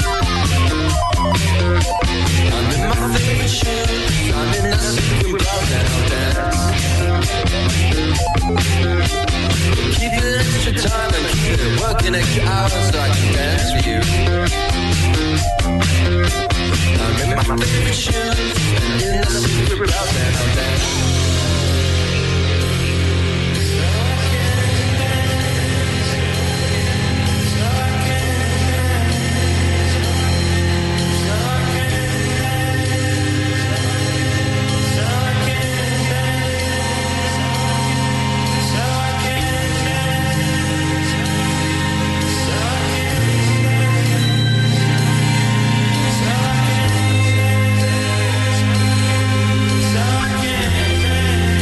S10: I'm in my favorite shoes, I'm in that silken blouse and I'll dance. Keep it extra time and keep it working extra hours so I can dance for you. I'm in my favorite shoes, and in that silken blouse and I'll dance.
S2: So I can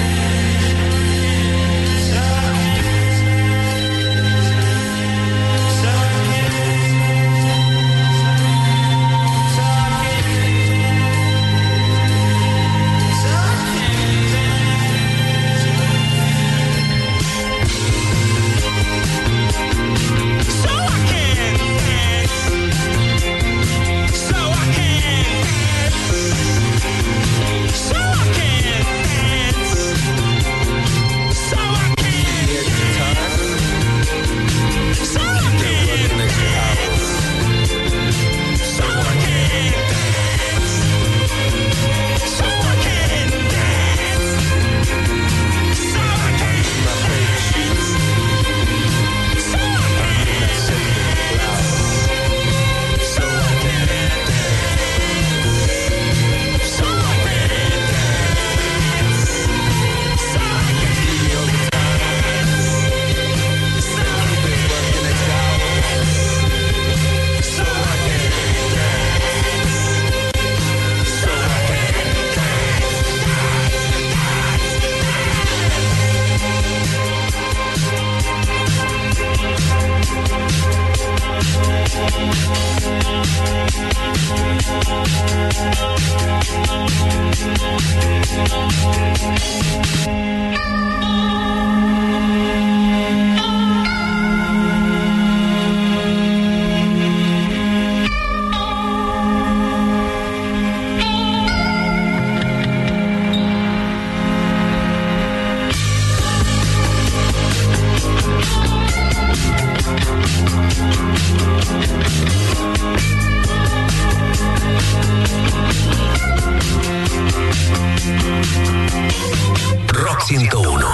S1: Rock ciento uno.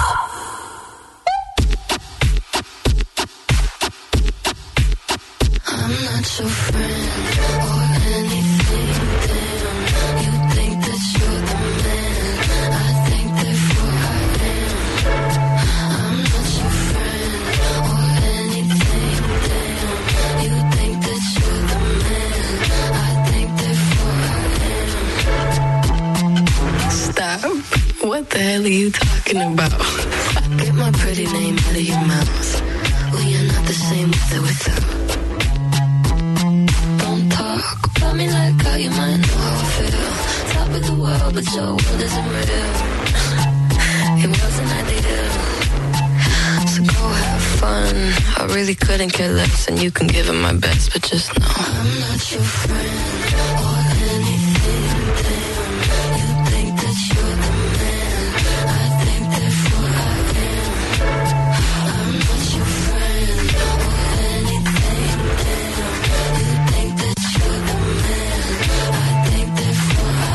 S11: What the hell are you talking about? Get my pretty name out of your mouth. We are not the same with or without. Don't talk about me like how you might know how I feel. Top of the world, but your world isn't real. It wasn't ideal. So go have fun. I really couldn't care less, and you can give it my best, but just know I'm not your friend or anything. You think that you're the man. I think therefore I am. I'm not your friend or anything. You think that you're the man. I think therefore I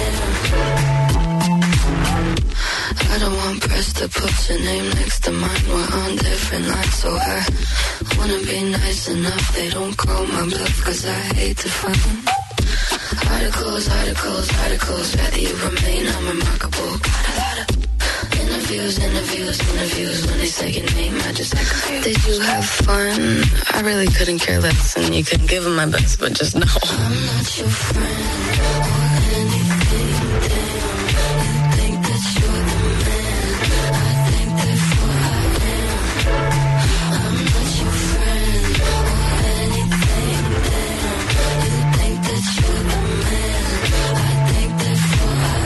S11: am. I don't want press to put your name next to mine. We're on different lines, so I wanna be nice enough. They don't call my bluff, cause I hate to find articles, articles, articles. Rather you remain unremarkable. Got a lot of interviews, interviews, interviews. When they say your name, I just act confused. Did you have fun? I really couldn't care less, and you couldn't give them my best, but just know I'm not your friend or anything. You think that you're the man. I think therefore I am. I'm not your friend or anything. You think that you're the man. I think therefore I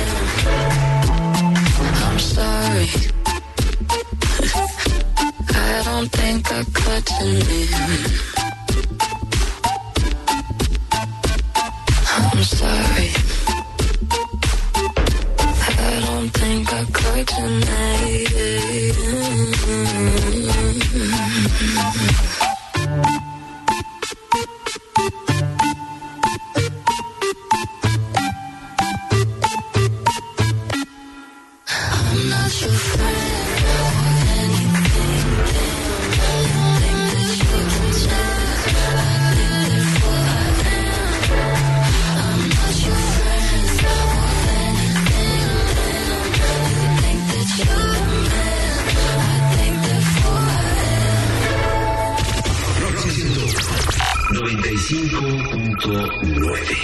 S11: am. I'm sorry. I don't think I cut your name. I'm sorry. I don't think I cut your I'm not your friend or anything. You think that you're the man. I think therefore I am. I'm not your friend or anything. You think that you're the man. I think therefore I am.
S1: noventa y cinco punto nueve.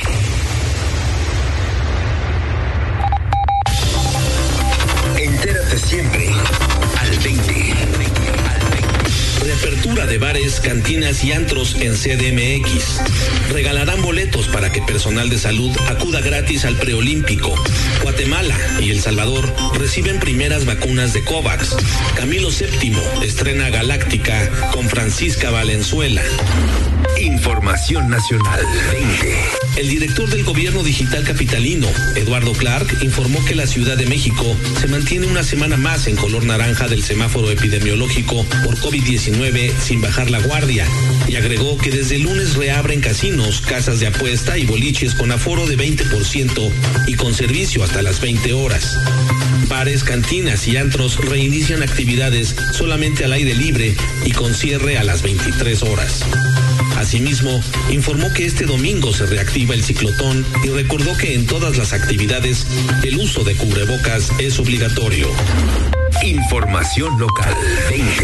S1: Entérate siempre al veinte. Reapertura de bares, cantinas y antros en C D M X. Regalarán boletos para que personal de salud acuda gratis al preolímpico. Guatemala y El Salvador reciben primeras vacunas de COVAX. Camilo séptimo estrena Galáctica con Francisca Valenzuela. Información nacional veinte. El director del gobierno digital capitalino, Eduardo Clark, informó que la Ciudad de México se mantiene una semana más en color naranja del semáforo epidemiológico por COVID diecinueve sin bajar la guardia, y agregó que desde el lunes reabren casinos, casas de apuesta y boliches con aforo de veinte por ciento y con servicio hasta las veinte horas. Bares, cantinas y antros reinician actividades solamente al aire libre y con cierre a las veintitrés horas. Asimismo, informó que este domingo se reactiva el ciclotón y recordó que en todas las actividades el uso de cubrebocas es obligatorio. Información local veinte.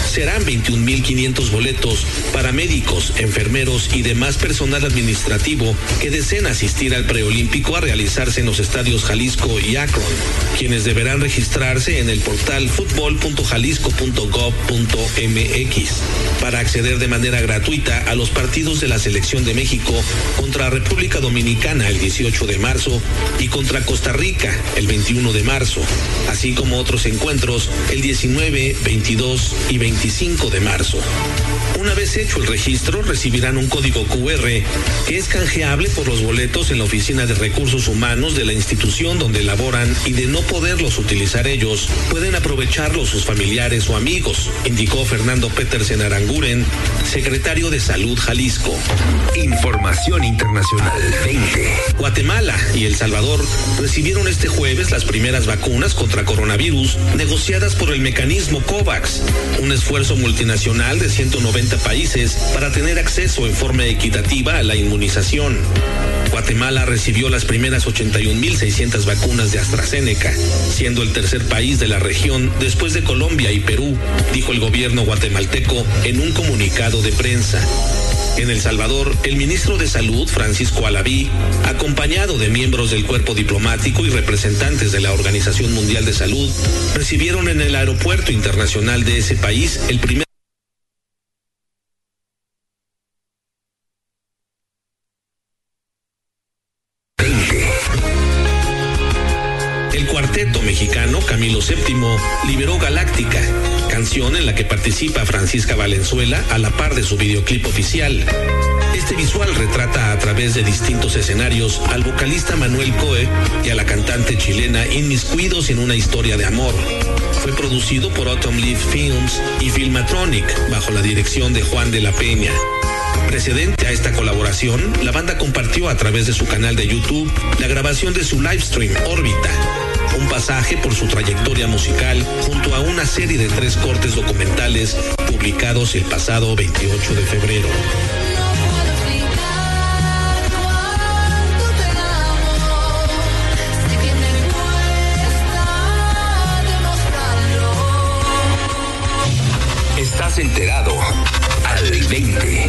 S1: serán veintiún mil quinientos boletos para médicos, enfermeros y demás personal administrativo que deseen asistir al preolímpico a realizarse en los estadios Jalisco y Akron, quienes deberán registrarse en el portal fútbol punto jalisco punto gob punto mx para acceder de manera gratuita a los partidos de la selección de México contra República Dominicana el dieciocho de marzo y contra Costa Rica el veintiuno de marzo, así como otros encuentros el diecinueve, veintidós y veinticinco de marzo. Una vez hecho el registro, recibirán un código cu erre que es canjeable por los boletos en la Oficina de Recursos Humanos de la institución donde laboran, y de no poderlos utilizar ellos, pueden aprovecharlos sus familiares o amigos, indicó Fernando Petersen Aranguren, secretario de Salud Jalisco.
S12: Información internacional veinte.
S1: Guatemala y El Salvador recibieron este jueves las primeras vacunas contra coronavirus negociadas por el mecanismo COVAX, un esfuerzo multinacional de ciento noventa países para tener acceso en forma equitativa a la inmunización. Guatemala recibió las primeras ochenta y un mil seiscientas vacunas de AstraZeneca, siendo el tercer país de la región después de Colombia y Perú, dijo el gobierno guatemalteco en un comunicado de prensa. En El Salvador, el ministro de Salud, Francisco Alaví, acompañado de miembros del cuerpo diplomático y representantes de la Organización Mundial de Salud, recibieron en el aeropuerto internacional de ese país el primer cuarteto mexicano Camilo séptimo liberó Galáctica, canción en la que participa Francisca Valenzuela a la par de su videoclip oficial. Este visual retrata a través de distintos escenarios al vocalista Manuel Coe y a la cantante chilena inmiscuidos en una historia de amor. Fue producido por Autumn Leaf Films y Filmatronic bajo la dirección de Juan de la Peña. Precedente a esta colaboración, la banda compartió a través de su canal de YouTube la grabación de su livestream Órbita, un pasaje por su trayectoria musical junto a una serie de tres cortes documentales publicados el pasado veintiocho de febrero.
S12: Estás enterado al veinte.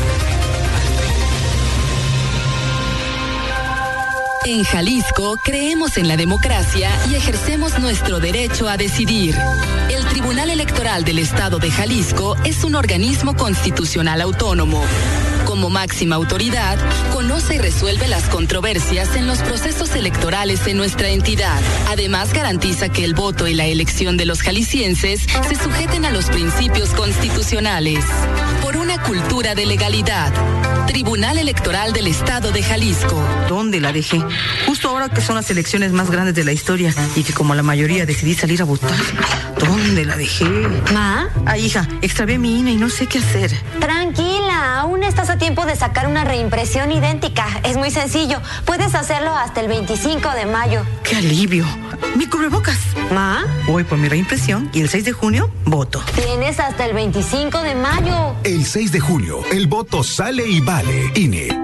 S6: En Jalisco creemos en la democracia y ejercemos nuestro derecho a decidir. El Tribunal Electoral del Estado de Jalisco es un organismo constitucional autónomo. Como máxima autoridad, conoce y resuelve las controversias en los procesos electorales de nuestra entidad. Además, garantiza que el voto y la elección de los jaliscienses se sujeten a los principios constitucionales. Por una cultura de legalidad. Tribunal Electoral del Estado de Jalisco.
S13: ¿Dónde la dejé? Justo ahora que son las elecciones más grandes de la historia y que como la mayoría decidí salir a votar. ¿Dónde la dejé?
S14: ¿Ma?
S13: Ay, hija, extravié mi I N E y no sé qué hacer.
S14: Tranquila, aún estás a tiempo de sacar una reimpresión idéntica. Es muy sencillo. Puedes hacerlo hasta el veinticinco de mayo.
S13: ¡Qué alivio! ¡Mi cubrebocas!
S14: ¿Ma?
S13: Voy por mi reimpresión y el seis de junio voto.
S14: Tienes hasta el veinticinco de mayo.
S15: El seis de junio, el voto sale y vale. I N E.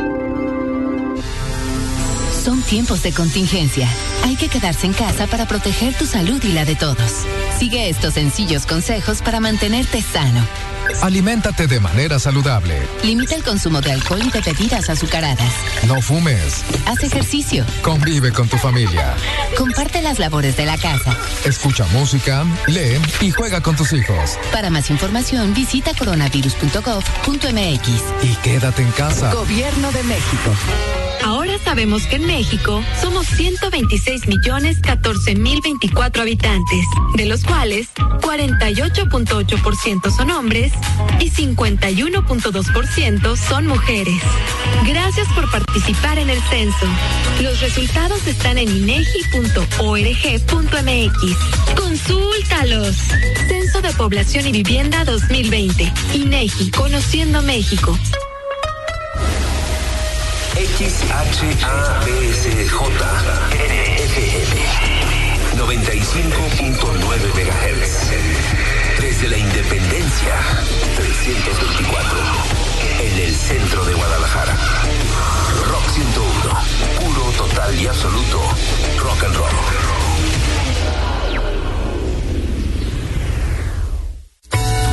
S16: Son tiempos de contingencia. Hay que quedarse en casa para proteger tu salud y la de todos. Sigue estos sencillos consejos para mantenerte sano.
S4: Aliméntate de manera saludable.
S16: Limita el consumo de alcohol y de bebidas azucaradas.
S4: No fumes.
S16: Haz ejercicio.
S4: Convive con tu familia.
S16: Comparte las labores de la casa.
S4: Escucha música, lee y juega con tus hijos.
S16: Para más información, visita coronavirus punto gov punto mx.
S4: Y quédate en casa.
S6: Gobierno de México.
S17: Ahora sabemos que en México somos ciento veintiséis millones catorce mil veinticuatro habitantes, de los cuales cuarenta y ocho punto ocho por ciento son hombres y cincuenta y uno punto dos por ciento son mujeres. Gracias por participar en el censo. Los resultados están en inegi punto org punto mx. Consúltalos. Censo de Población y Vivienda dos mil veinte. INEGI, Conociendo México.
S1: X H A B S J F M noventa y cinco punto nueve megahertz. Desde la Independencia, trescientos veinticuatro, en el centro de Guadalajara. Rock ciento uno, puro, total y absoluto rock and roll.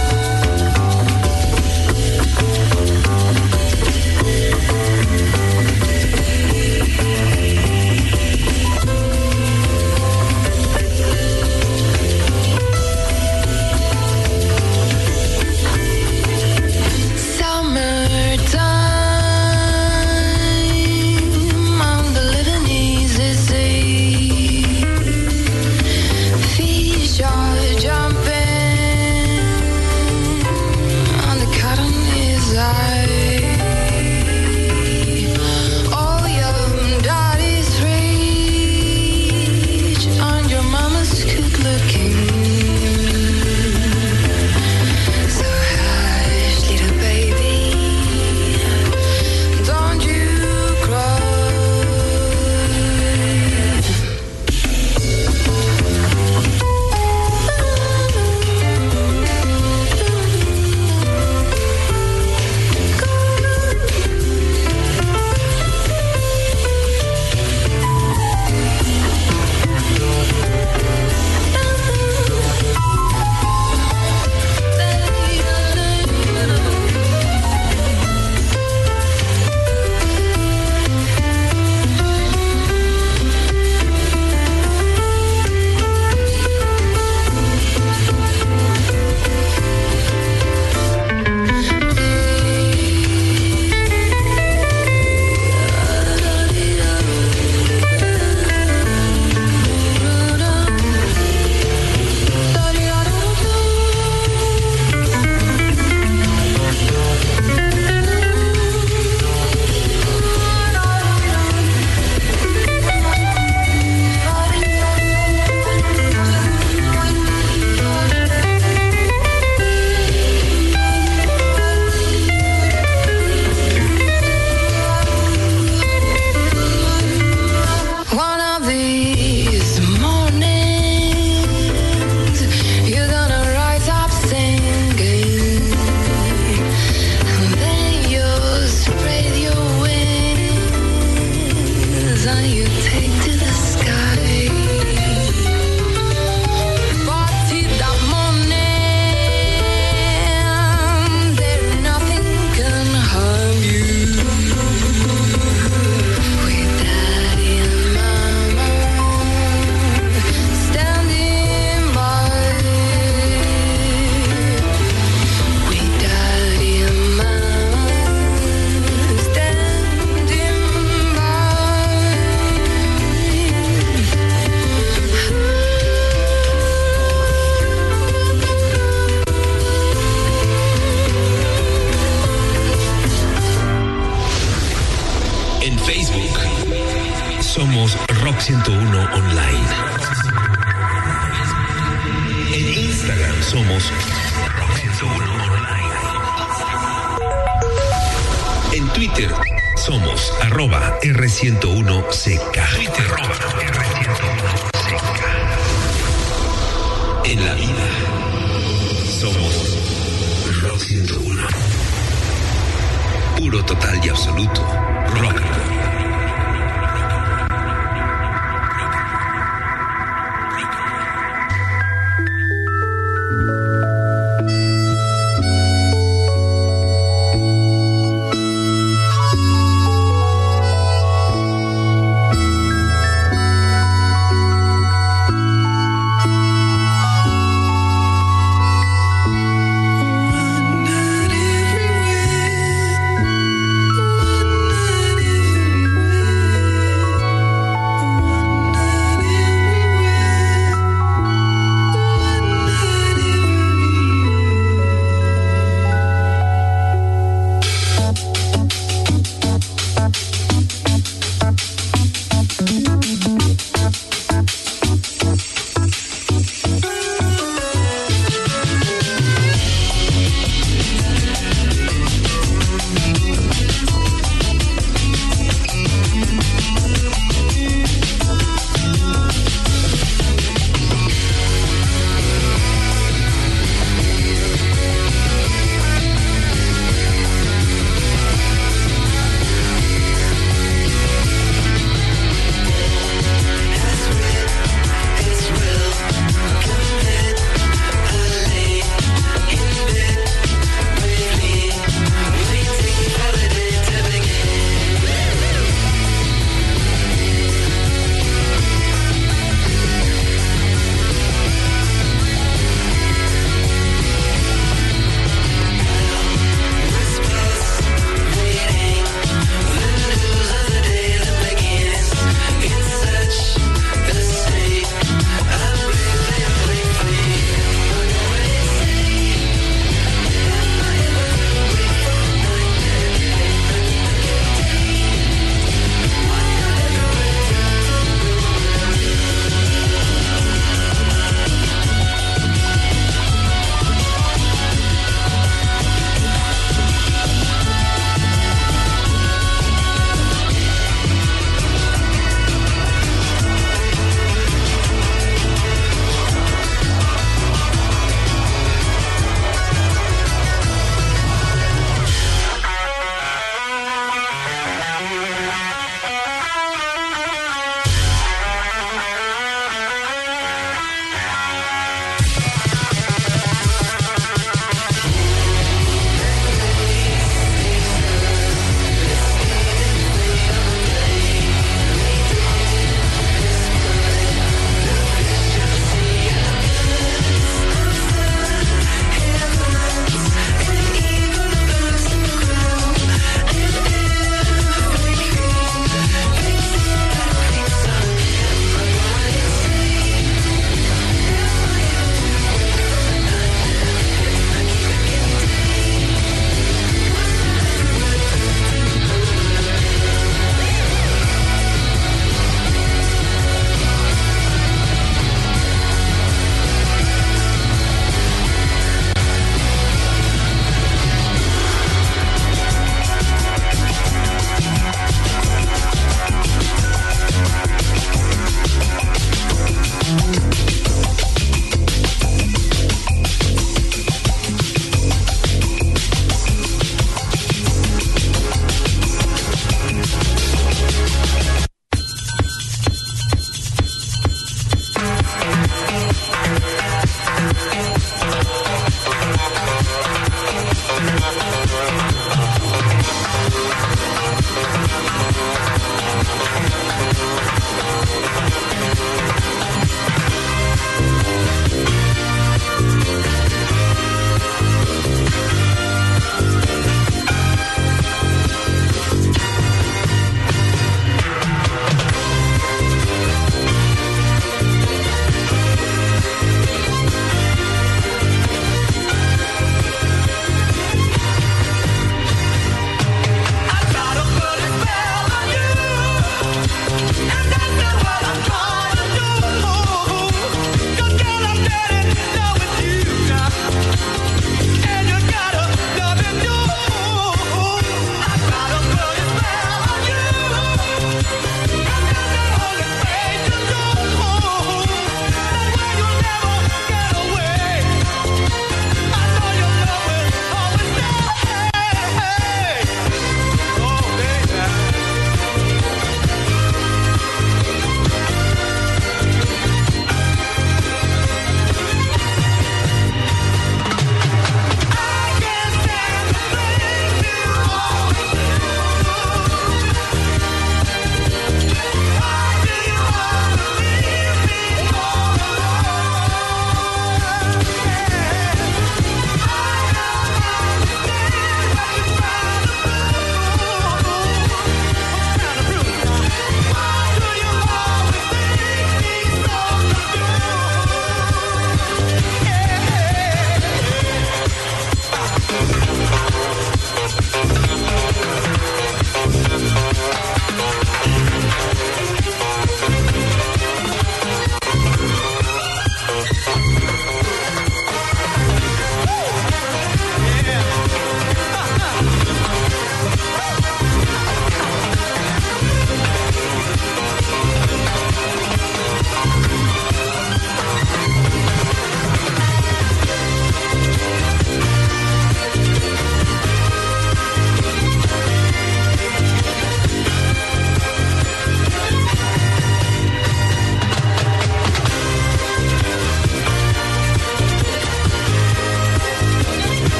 S12: En Facebook somos Rock ciento uno Online. En Instagram somos Rock ciento uno Online. En Twitter somos arroba R ciento uno C K. Twitter arroba R ciento uno C K. En la vida somos Rock ciento uno. Puro, total y absoluto rock.
S8: Everywhere,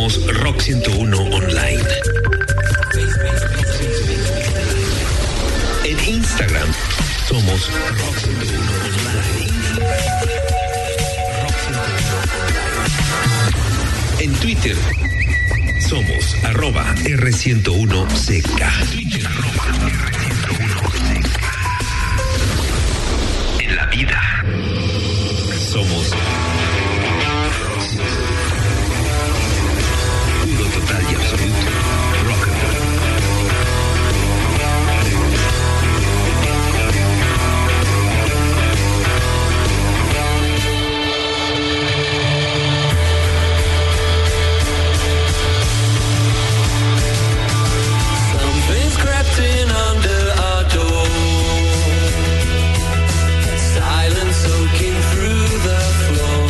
S12: Somos Rock ciento uno Online. En Instagram somos Rock ciento uno Online. En Twitter somos arroba R ciento uno C K. Twitter arroba R ciento uno C K. En la vida somos puro, total y absoluto rock and roll.
S8: Something's crept in under our door. Silence soaking through the floor.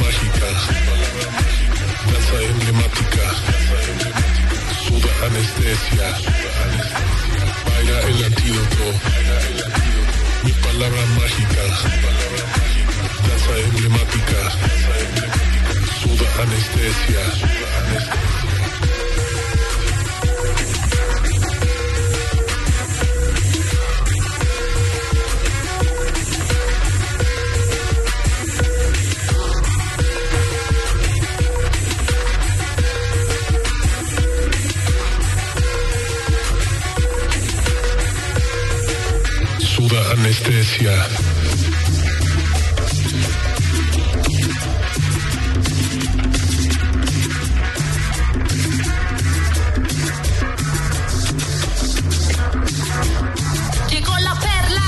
S2: mágica, danza emblemática, suda anestesia, baila el antídoto, mi palabra mágica, danza emblemática, suda anestesia. Suda anestesia.
S8: Llegó la perla.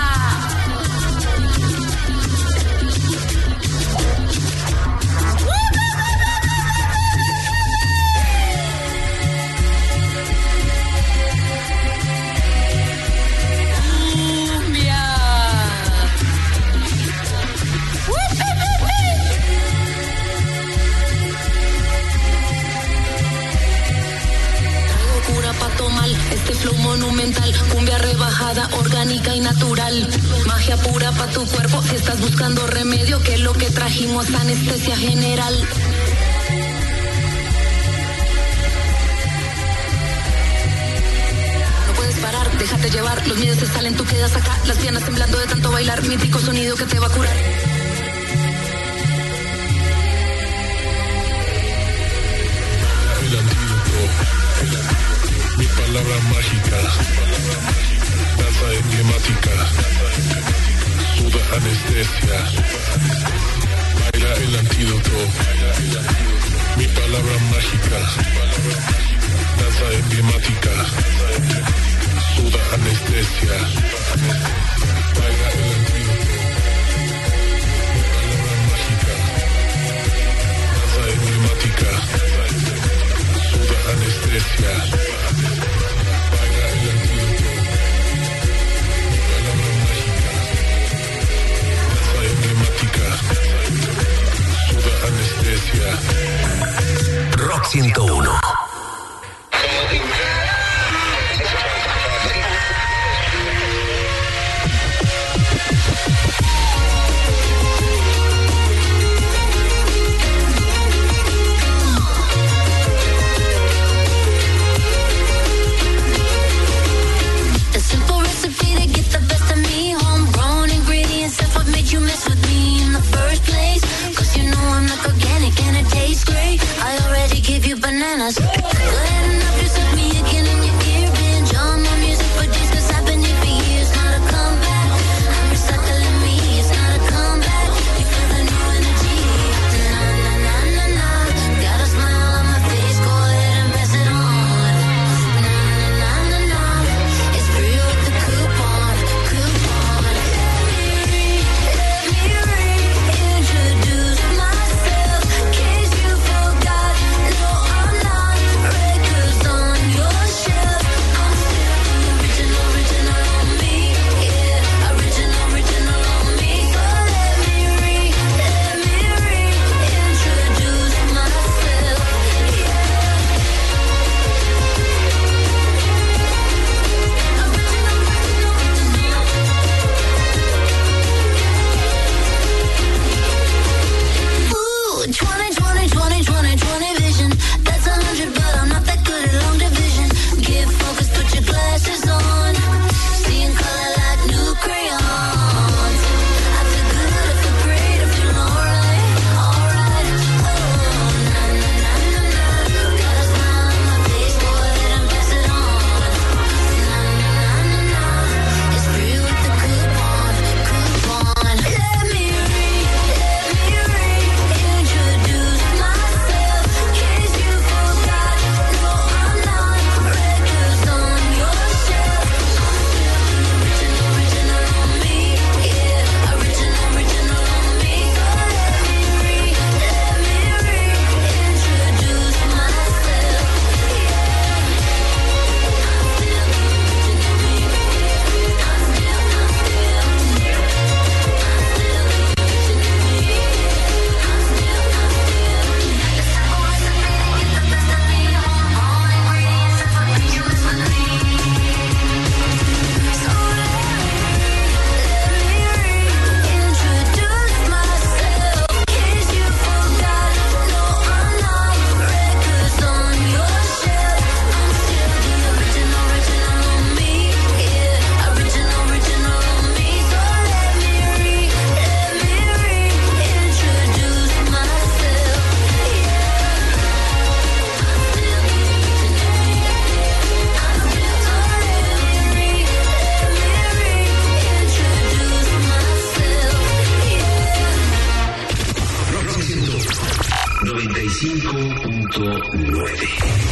S6: Este flow monumental, cumbia rebajada, orgánica y natural. Magia pura pa' tu cuerpo, si estás buscando remedio, que es lo que trajimos, anestesia general. No puedes parar, déjate llevar, los miedos te salen, tú quedas acá, las piernas temblando de tanto bailar, mítico sonido que te va a curar.
S2: El antídoto, mi palabra mágica, danza emblemática, suda anestesia, baila el antídoto, mi palabra mágica, danza emblemática, suda anestesia, baila el antídoto, mi palabra mágica, danza emblemática, suda anestesia.
S1: Rock ciento uno.
S8: A simple recipe to get the best of me. Homegrown ingredients, that's what made you mess with me in the first place. Cause you know I'm like organic and it tastes great. I already give you bananas. Go ahead and up yourself me again in your ear. Binge on my music for days, cause I've been here for years. Not a comeback, I'm recycling me. It's not a comeback, you feel the new energy. Na na na na na, got a smile on my face. Go ahead and pass it on. Na na na na na, it's free with the coupon, coupon. Let me reintroduce myself, in case you forgot. No, I'm not records on
S12: ciento noventa y cinco punto nueve.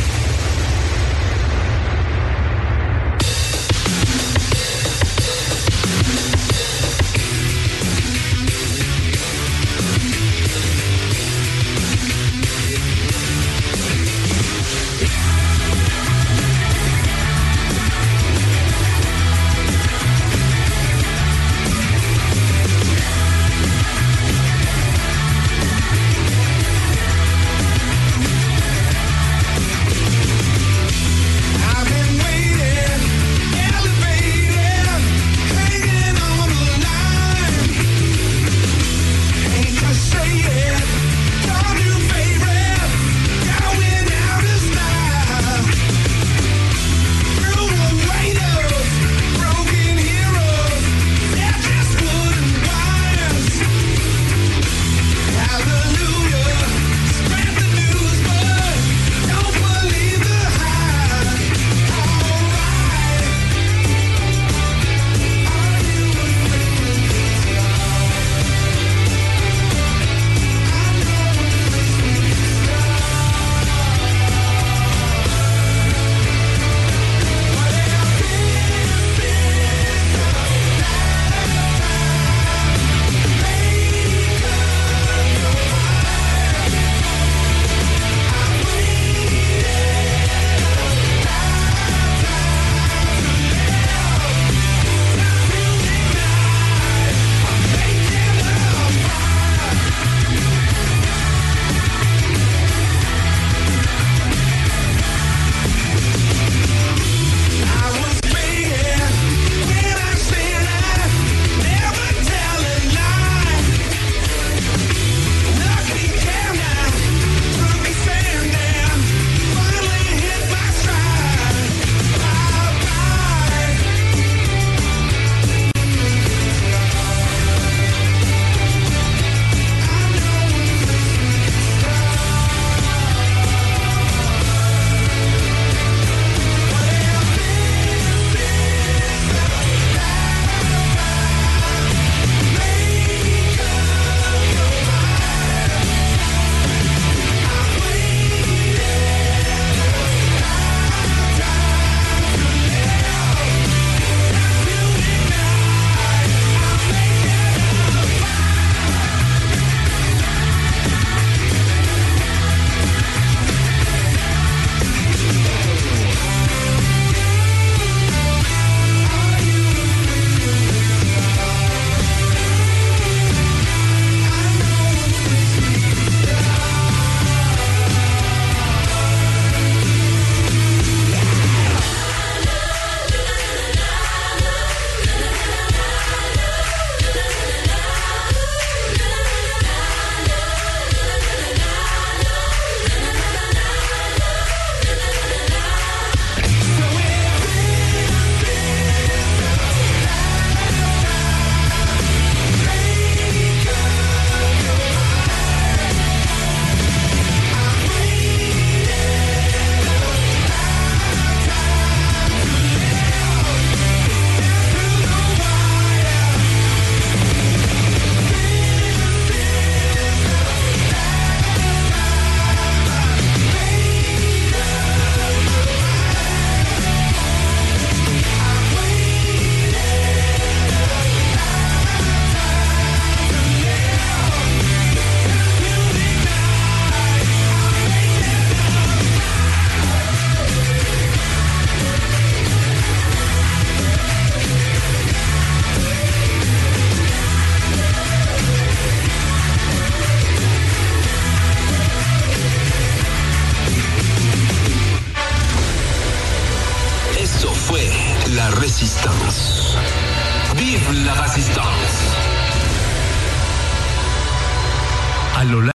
S1: Résistance. Vive la Résistance. A lo